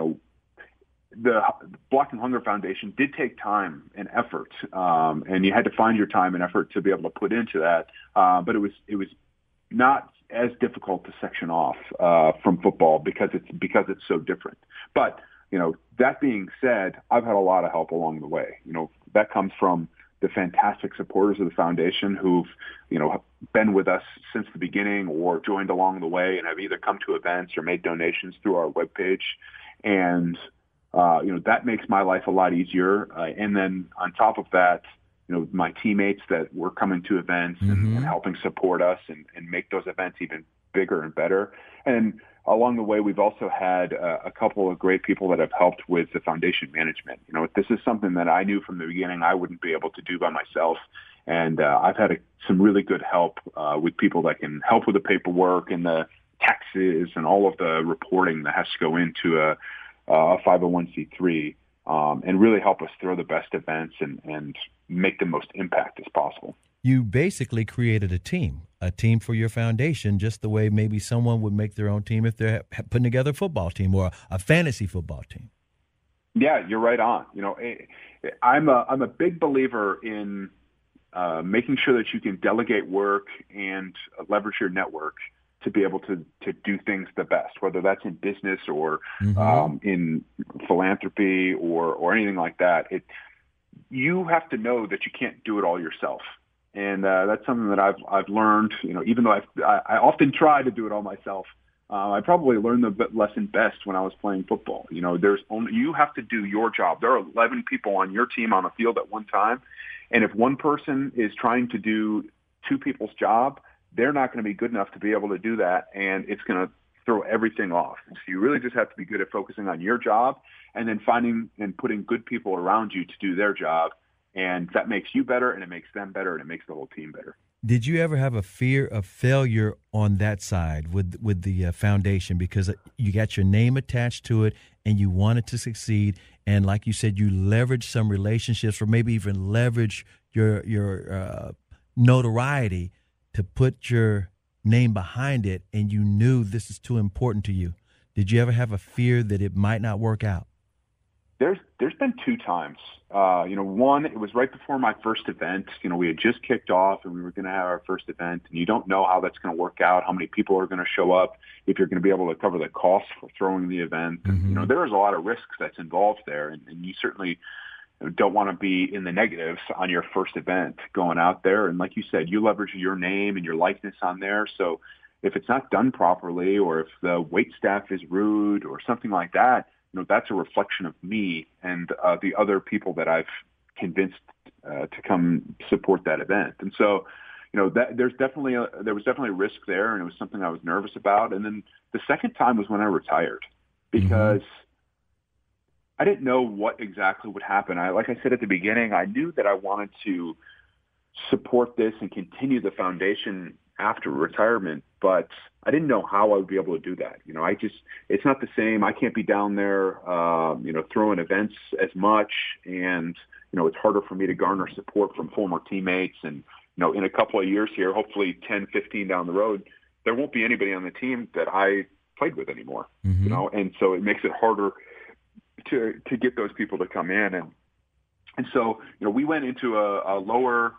the Blocking Hunger Foundation did take time and effort, and you had to find your time and effort to be able to put into that. But it was not as difficult to section off from football because it's so different. But that being said, I've had a lot of help along the way. That comes from the fantastic supporters of the foundation who've been with us since the beginning or joined along the way and have either come to events or made donations through our webpage. And that makes my life a lot easier. And then on top of that, my teammates that were coming to events and helping support us and make those events even bigger and better. And along the way, we've also had a couple of great people that have helped with the foundation management. This is something that I knew from the beginning I wouldn't be able to do by myself. And I've had some really good help with people that can help with the paperwork and the taxes and all of the reporting that has to go into a 501c3 and really help us throw the best events and make the most impact as possible. You basically created a team for your foundation, just the way maybe someone would make their own team if they're putting together a football team or a fantasy football team. Yeah, you're right on. I'm a big believer in making sure that you can delegate work and leverage your network to be able to do things the best, whether that's in business or in philanthropy or anything like that. You have to know that you can't do it all yourself. And that's something that I've learned, even though I often try to do it all myself. I probably learned the lesson best when I was playing football. You have to do your job. There are 11 people on your team on a field at one time. And if one person is trying to do two people's job, they're not going to be good enough to be able to do that. And it's going to throw everything off. So you really just have to be good at focusing on your job and then finding and putting good people around you to do their job. And that makes you better, and it makes them better, and it makes the whole team better. Did you ever have a fear of failure on that side with the foundation, because you got your name attached to it and you wanted to succeed, and like you said, you leveraged some relationships or maybe even leverage your notoriety to put your name behind it, and you knew this is too important to you? Did you ever have a fear that it might not work out? There's been two times. One, it was right before my first event. We had just kicked off and we were going to have our first event, and you don't know how that's going to work out, how many people are going to show up, if you're going to be able to cover the costs for throwing the event. And, there is a lot of risks that's involved there, and you certainly don't want to be in the negatives on your first event going out there. And like you said, you leverage your name and your likeness on there. So if it's not done properly, or if the wait staff is rude or something like that, that's a reflection of me and the other people that I've convinced to come support that event. And so, there was definitely a risk there, and it was something I was nervous about. And then the second time was when I retired, because I didn't know what exactly would happen. Like I said at the beginning, I knew that I wanted to support this and continue the foundation after retirement, but I didn't know how I would be able to do that. It's not the same. I can't be down there, throwing events as much, and, it's harder for me to garner support from former teammates. And, in a couple of years here, hopefully 10, 15 down the road, there won't be anybody on the team that I played with anymore, and so it makes it harder to get those people to come in. And so, we went into a lower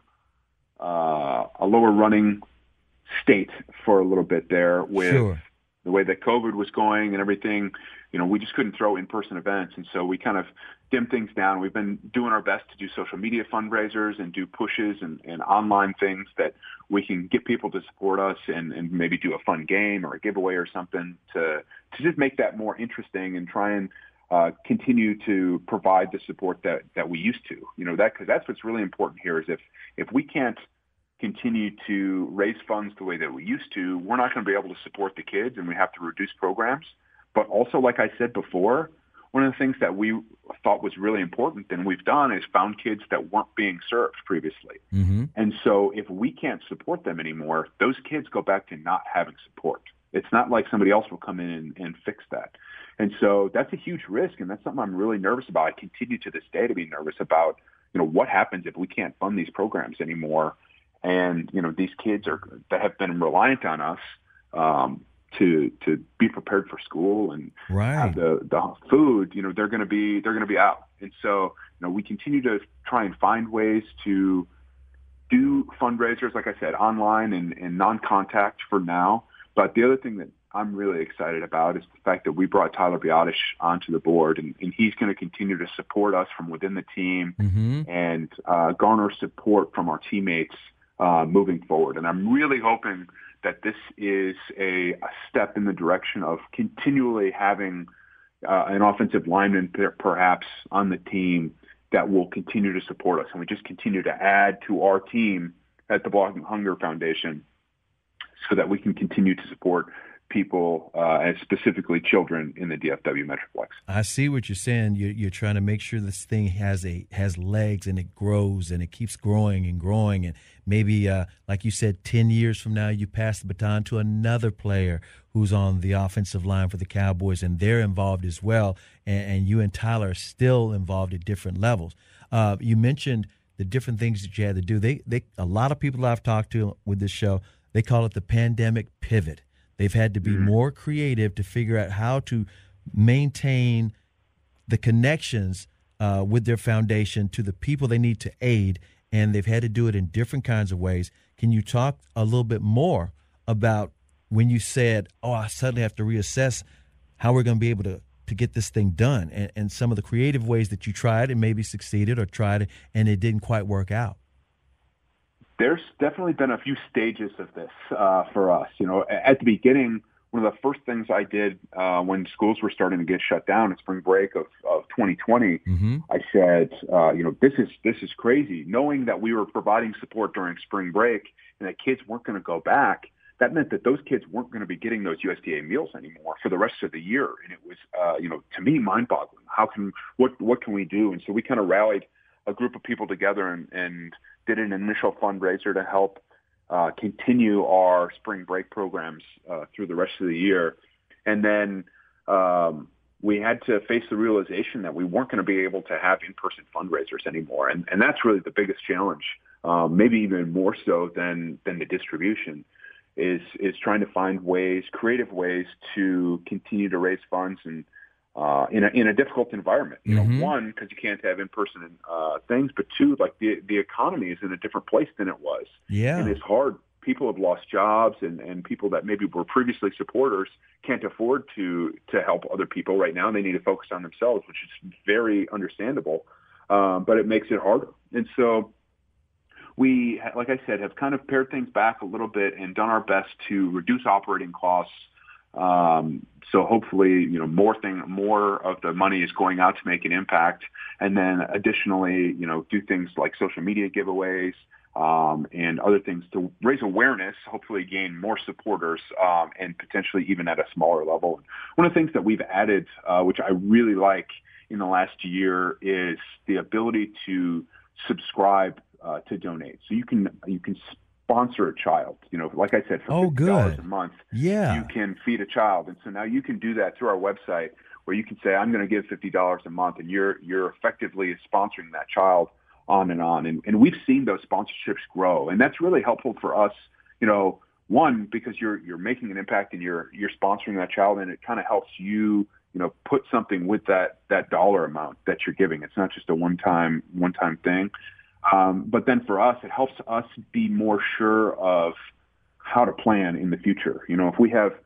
running state for a little bit there with the way that COVID was going and everything. We just couldn't throw in-person events. And so we kind of dimmed things down. We've been doing our best to do social media fundraisers and do pushes and online things that we can get people to support us and maybe do a fun game or a giveaway or something to just make that more interesting and try and continue to provide the support that we used to. Because that's what's really important here is if we can't continue to raise funds the way that we used to, we're not going to be able to support the kids, and we have to reduce programs. But also, like I said before, one of the things that we thought was really important and we've done is found kids that weren't being served previously. And so if we can't support them anymore, those kids go back to not having support. It's not like somebody else will come in and fix that. And so that's a huge risk, and that's something I'm really nervous about. I continue to this day to be nervous about, what happens if we can't fund these programs anymore. And, these kids that have been reliant on us to be prepared for school and have the food, they're going to be out. And so, we continue to try and find ways to do fundraisers, like I said, online and non-contact for now. But the other thing that I'm really excited about is the fact that we brought Tyler Biotish onto the board, and he's going to continue to support us from within the team and garner support from our teammates moving forward. And I'm really hoping that this is a step in the direction of continually having an offensive lineman perhaps on the team that will continue to support us. And we just continue to add to our team at the Blocking Hunger Foundation so that we can continue to support people, and specifically children in the DFW Metroplex. I see what you're saying. You're trying to make sure this thing has legs and it grows and it keeps growing and growing. And maybe, like you said, 10 years from now, you pass the baton to another player who's on the offensive line for the Cowboys, and they're involved as well. And you and Tyler are still involved at different levels. You mentioned the different things that you had to do. A lot of people I've talked to with this show, they call it the pandemic pivot. They've had to be more creative to figure out how to maintain the connections with their foundation to the people they need to aid, and they've had to do it in different kinds of ways. Can you talk a little bit more about when you said, I suddenly have to reassess how we're going to be able to get this thing done, and some of the creative ways that you tried and maybe succeeded or tried it and it didn't quite work out? There's definitely been a few stages of this for us. At the beginning, one of the first things I did when schools were starting to get shut down at spring break of 2020, I said, this is crazy. Knowing that we were providing support during spring break and that kids weren't going to go back, that meant that those kids weren't going to be getting those USDA meals anymore for the rest of the year. And it was, to me, mind-boggling. What can we do? And so we kind of rallied a group of people together and did an initial fundraiser to help continue our spring break programs through the rest of the year. And then we had to face the realization that we weren't going to be able to have in-person fundraisers anymore. And that's really the biggest challenge, maybe even more so than the distribution, is trying to find creative ways to continue to raise funds and in a difficult environment. One, because you can't have in-person things, but two, like the economy is in a different place than it was. Yeah. And it's hard. People have lost jobs, and people that maybe were previously supporters can't afford to help other people right now. They need to focus on themselves, which is very understandable. But it makes it harder. And so we, like I said, have kind of pared things back a little bit and done our best to reduce operating costs. So hopefully, more of the money is going out to make an impact. And then additionally, do things like social media giveaways, and other things to raise awareness, hopefully gain more supporters, and potentially even at a smaller level. One of the things that we've added, which I really like in the last year, is the ability to subscribe, to donate. So you can sponsor a child, like I said, for $50 a month, you can feed a child. And so now you can do that through our website, where you can say, I'm going to give $50 a month, and you're effectively sponsoring that child on and on. And we've seen those sponsorships grow, and that's really helpful for us, one, because you're making an impact and you're sponsoring that child, and it kind of helps you, put something with that dollar amount that you're giving. It's not just a one-time thing. But then for us, it helps us be more sure of how to plan in the future. If we have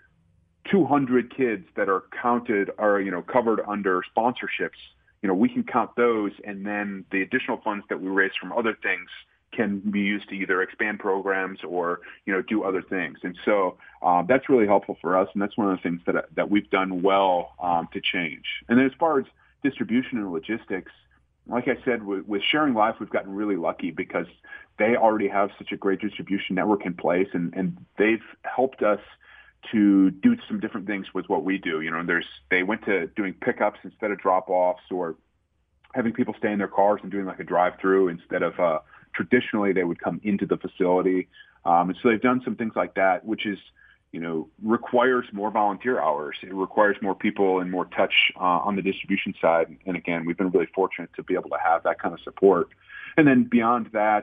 200 kids that are counted or, covered under sponsorships, we can count those, and then the additional funds that we raise from other things can be used to either expand programs or, do other things. And so that's really helpful for us, and that's one of the things that we've done well to change. And then as far as distribution and logistics, like I said, with Sharing Life, we've gotten really lucky because they already have such a great distribution network in place, and they've helped us to do some different things with what we do. They went to doing pickups instead of drop-offs, or having people stay in their cars and doing like a drive-through instead of traditionally they would come into the facility. And so they've done some things like that, which is, requires more volunteer hours. It requires more people and more touch on the distribution side. And again, we've been really fortunate to be able to have that kind of support. And then beyond that,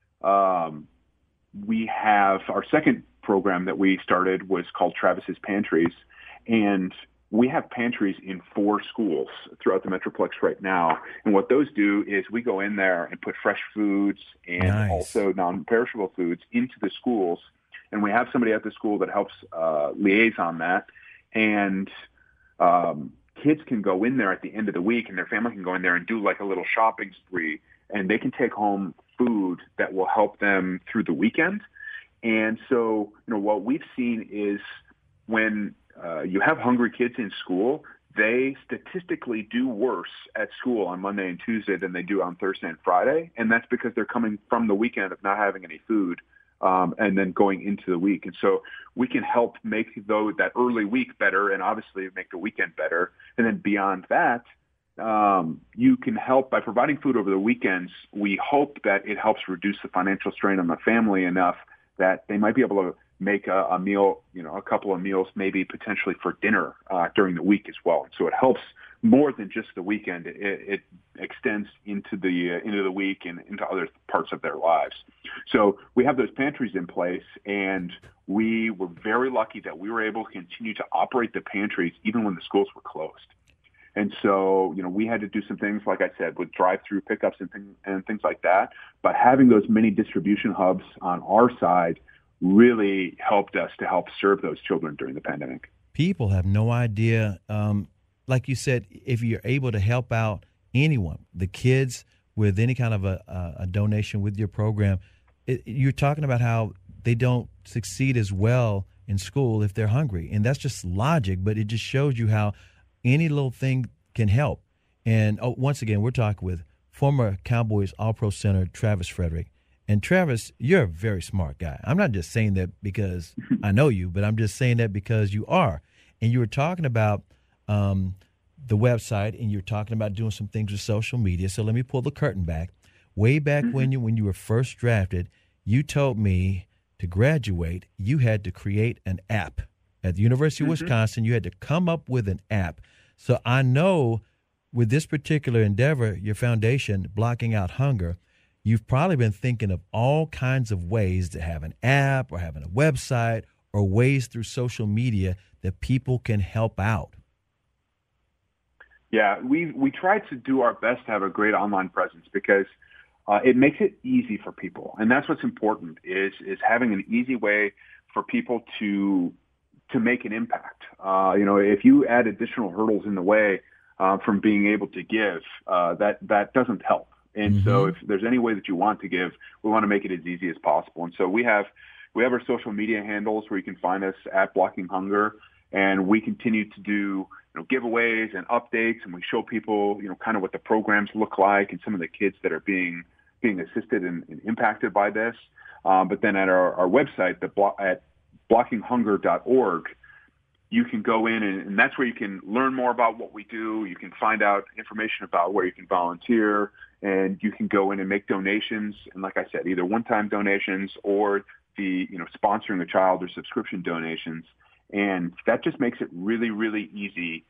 we have our second program that we started was called Travis's Pantries. And we have pantries in 4 schools throughout the Metroplex right now. And what those do is we go in there and put fresh foods and also non-perishable foods into the schools. And we have somebody at the school that helps liaison that. And kids can go in there at the end of the week, and their family can go in there and do like a little shopping spree. And they can take home food that will help them through the weekend. And so, what we've seen is when you have hungry kids in school, they statistically do worse at school on Monday and Tuesday than they do on Thursday and Friday. And that's because they're coming from the weekend of not having any food and then going into the week. And so we can help make that early week better and obviously make the weekend better. And then beyond that, you can help by providing food over the weekends. We hope that it helps reduce the financial strain on the family enough that they might be able to make a meal, a couple of meals, maybe potentially for dinner during the week as well. And so it helps more than just the weekend. It extends into the week and into other parts of their lives. So we have those pantries in place, and we were very lucky that we were able to continue to operate the pantries even when the schools were closed. And so, we had to do some things, like I said, with drive-through pickups and things like that. But having those many distribution hubs on our side really helped us to help serve those children during the pandemic. People have no idea. Like you said, if you're able to help out anyone, the kids, with any kind of a donation with your program, you're talking about how they don't succeed as well in school if they're hungry. And that's just logic, but it just shows you how any little thing can help. And once again, we're talking with former Cowboys All-Pro center Travis Frederick. And Travis, you're a very smart guy. I'm not just saying that because I know you, but I'm just saying that because you are. And you were talking about the website, and you're talking about doing some things with social media. So let me pull the curtain back. Way back when you were first drafted, you told me to graduate, you had to create an app. At the University of Wisconsin, you had to come up with an app. So I know with this particular endeavor, your foundation, Blocking Out Hunger, you've probably been thinking of all kinds of ways to have an app or having a website or ways through social media that people can help out. Yeah, we try to do our best to have a great online presence because it makes it easy for people. And that's what's important is having an easy way for people to make an impact. If you add additional hurdles in the way from being able to give, that doesn't help. And so if there's any way that you want to give, we want to make it as easy as possible. And so we have our social media handles where you can find us at Blocking Hunger, and we continue to do giveaways and updates, and we show people kind of what the programs look like and some of the kids that are being assisted and impacted by this. But then at our website, at blockinghunger.org, you can go in and that's where you can learn more about what we do. You can find out information about where you can volunteer, and you can go in and make donations. And like I said, either one-time donations or the sponsoring a child or subscription donations. And that just makes it really, really easy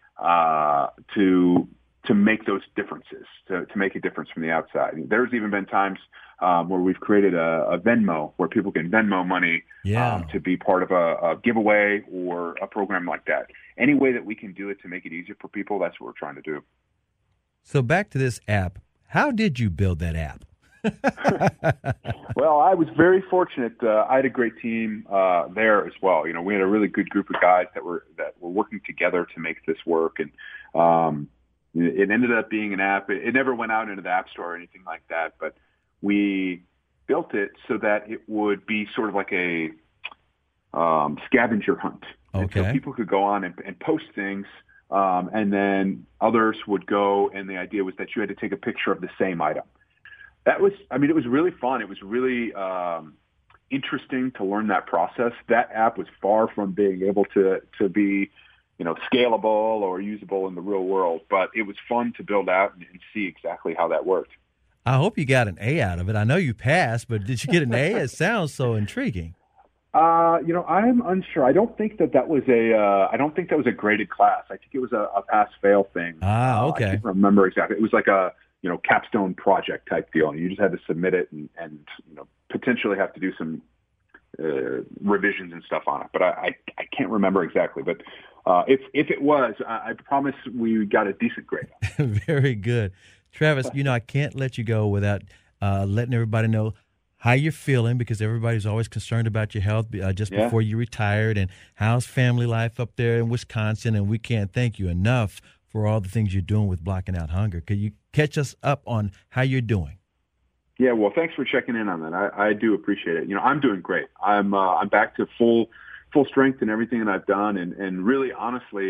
to make those differences, to make a difference from the outside. There's even been times where we've created a Venmo where people can Venmo money to be part of a giveaway or a program like that. Any way that we can do it to make it easier for people, that's what we're trying to do. So back to this app. How did you build that app? Well, I was very fortunate. I had a great team there as well. We had a really good group of guys that were working together to make this work, and it ended up being an app. It never went out into the App Store or anything like that, but we built it so that it would be sort of like a scavenger hunt. Okay. And so people could go on and post things, and then others would go, and the idea was that you had to take a picture of the same item. It was really fun. It was really interesting to learn that process. That app was far from being able to be, scalable or usable in the real world, but it was fun to build out and see exactly how that worked. I hope you got an A out of it. I know you passed, but did you get an A? It sounds so intriguing. I'm unsure. I don't think that was a graded class. I think it was a pass-fail thing. Okay. I can't remember exactly. It was like a capstone project type deal, and you just had to submit it and potentially have to do some revisions and stuff on it. But I can't remember exactly. But if it was, I promise we got a decent grade. Very good. Travis, I can't let you go without letting everybody know how you're feeling, because everybody's always concerned about your health before you retired, and how's family life up there in Wisconsin. And we can't thank you enough for all the things you're doing with Blocking Out Hunger. Could you catch us up on how you're doing? Yeah, well, thanks for checking in on that. I do appreciate it. I'm doing great. I'm back to full strength in everything that I've done, and really, honestly,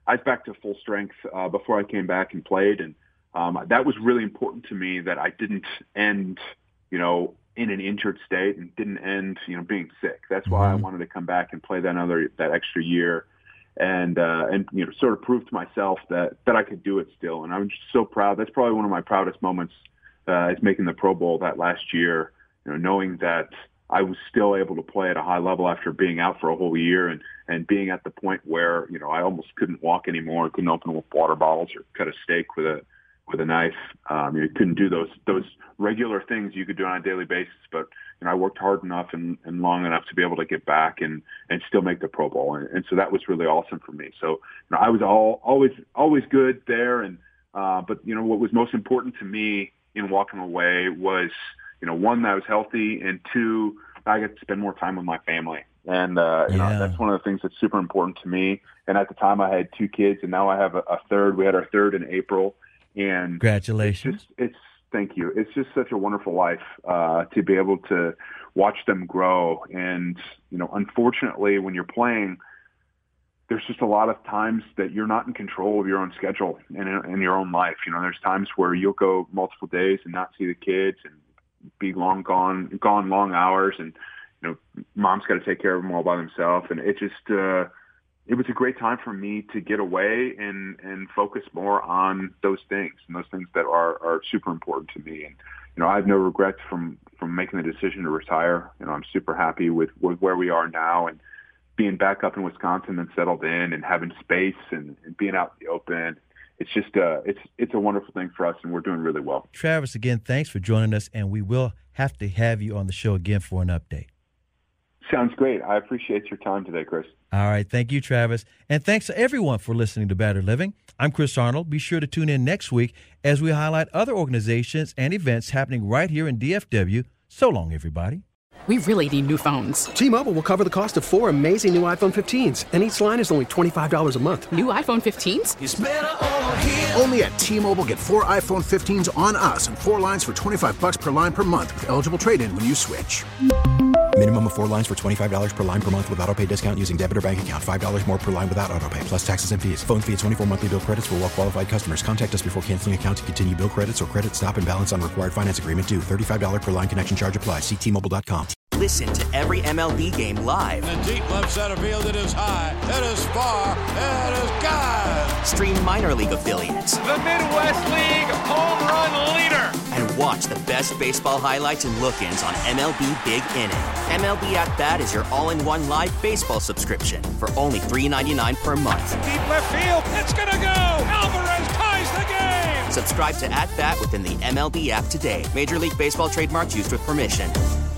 I was back to full strength before I came back and played. And that was really important to me that I didn't end, in an injured state and didn't end, being sick. That's why I wanted to come back and play that extra year and sort of prove to myself that I could do it still. And I'm just so proud. That's probably one of my proudest moments is making the Pro Bowl that last year, knowing that I was still able to play at a high level after being out for a whole year and being at the point where, I almost couldn't walk anymore. I couldn't open water bottles or cut a steak with a knife. You couldn't do those regular things you could do on a daily basis. But, I worked hard enough and long enough to be able to get back and still make the Pro Bowl. And so that was really awesome for me. So, I was always good there. And, but, what was most important to me in walking away was, one, that I was healthy, and two, I got to spend more time with my family. And, that's one of the things that's super important to me. And at the time I had 2 kids, and now I have a third. We had our third in April. And congratulations. Thank you. It's just such a wonderful life, to be able to watch them grow. And, unfortunately, when you're playing, there's just a lot of times that you're not in control of your own schedule and in your own life. There's times where you'll go multiple days and not see the kids and be gone long hours, and mom's got to take care of them all by themselves. And it just it was a great time for me to get away and focus more on those things that are super important to me. And I have no regrets from making the decision to retire. I'm super happy with where we are now, and being back up in Wisconsin and settled in and having space and being out in the open. It's just it's a wonderful thing for us, and we're doing really well. Travis, again, thanks for joining us, and we will have to have you on the show again for an update. Sounds great. I appreciate your time today, Chris. All right. Thank you, Travis. And thanks to everyone for listening to Better Living. I'm Chris Arnold. Be sure to tune in next week as we highlight other organizations and events happening right here in DFW. So long, everybody. We really need new phones. T-Mobile will cover the cost of 4 amazing new iPhone 15s, and each line is only $25 a month. New iPhone 15s? It's better over here. Only at T-Mobile, get 4 iPhone 15s on us and 4 lines for $25 per line per month with eligible trade-in when you switch. Minimum of 4 lines for $25 per line per month with autopay discount using debit or bank account. $5 more per line without autopay, plus taxes and fees. Phone fee at 24 monthly bill credits for well-qualified customers. Contact us before canceling account to continue bill credits or credit stop and balance on required finance agreement due. $35 per line connection charge applies. See T-Mobile.com. Listen to every MLB game live. In the deep left center field, it is high, it is far, it is gone. Stream minor league affiliates. The Midwest League home run leader. And watch the best baseball highlights and look-ins on MLB Big Inning. MLB At Bat is your all-in-one live baseball subscription for only $3.99 per month. Deep left field, it's gonna go. Alvarez ties the game. Subscribe to At Bat within the MLB app today. Major League Baseball trademarks used with permission.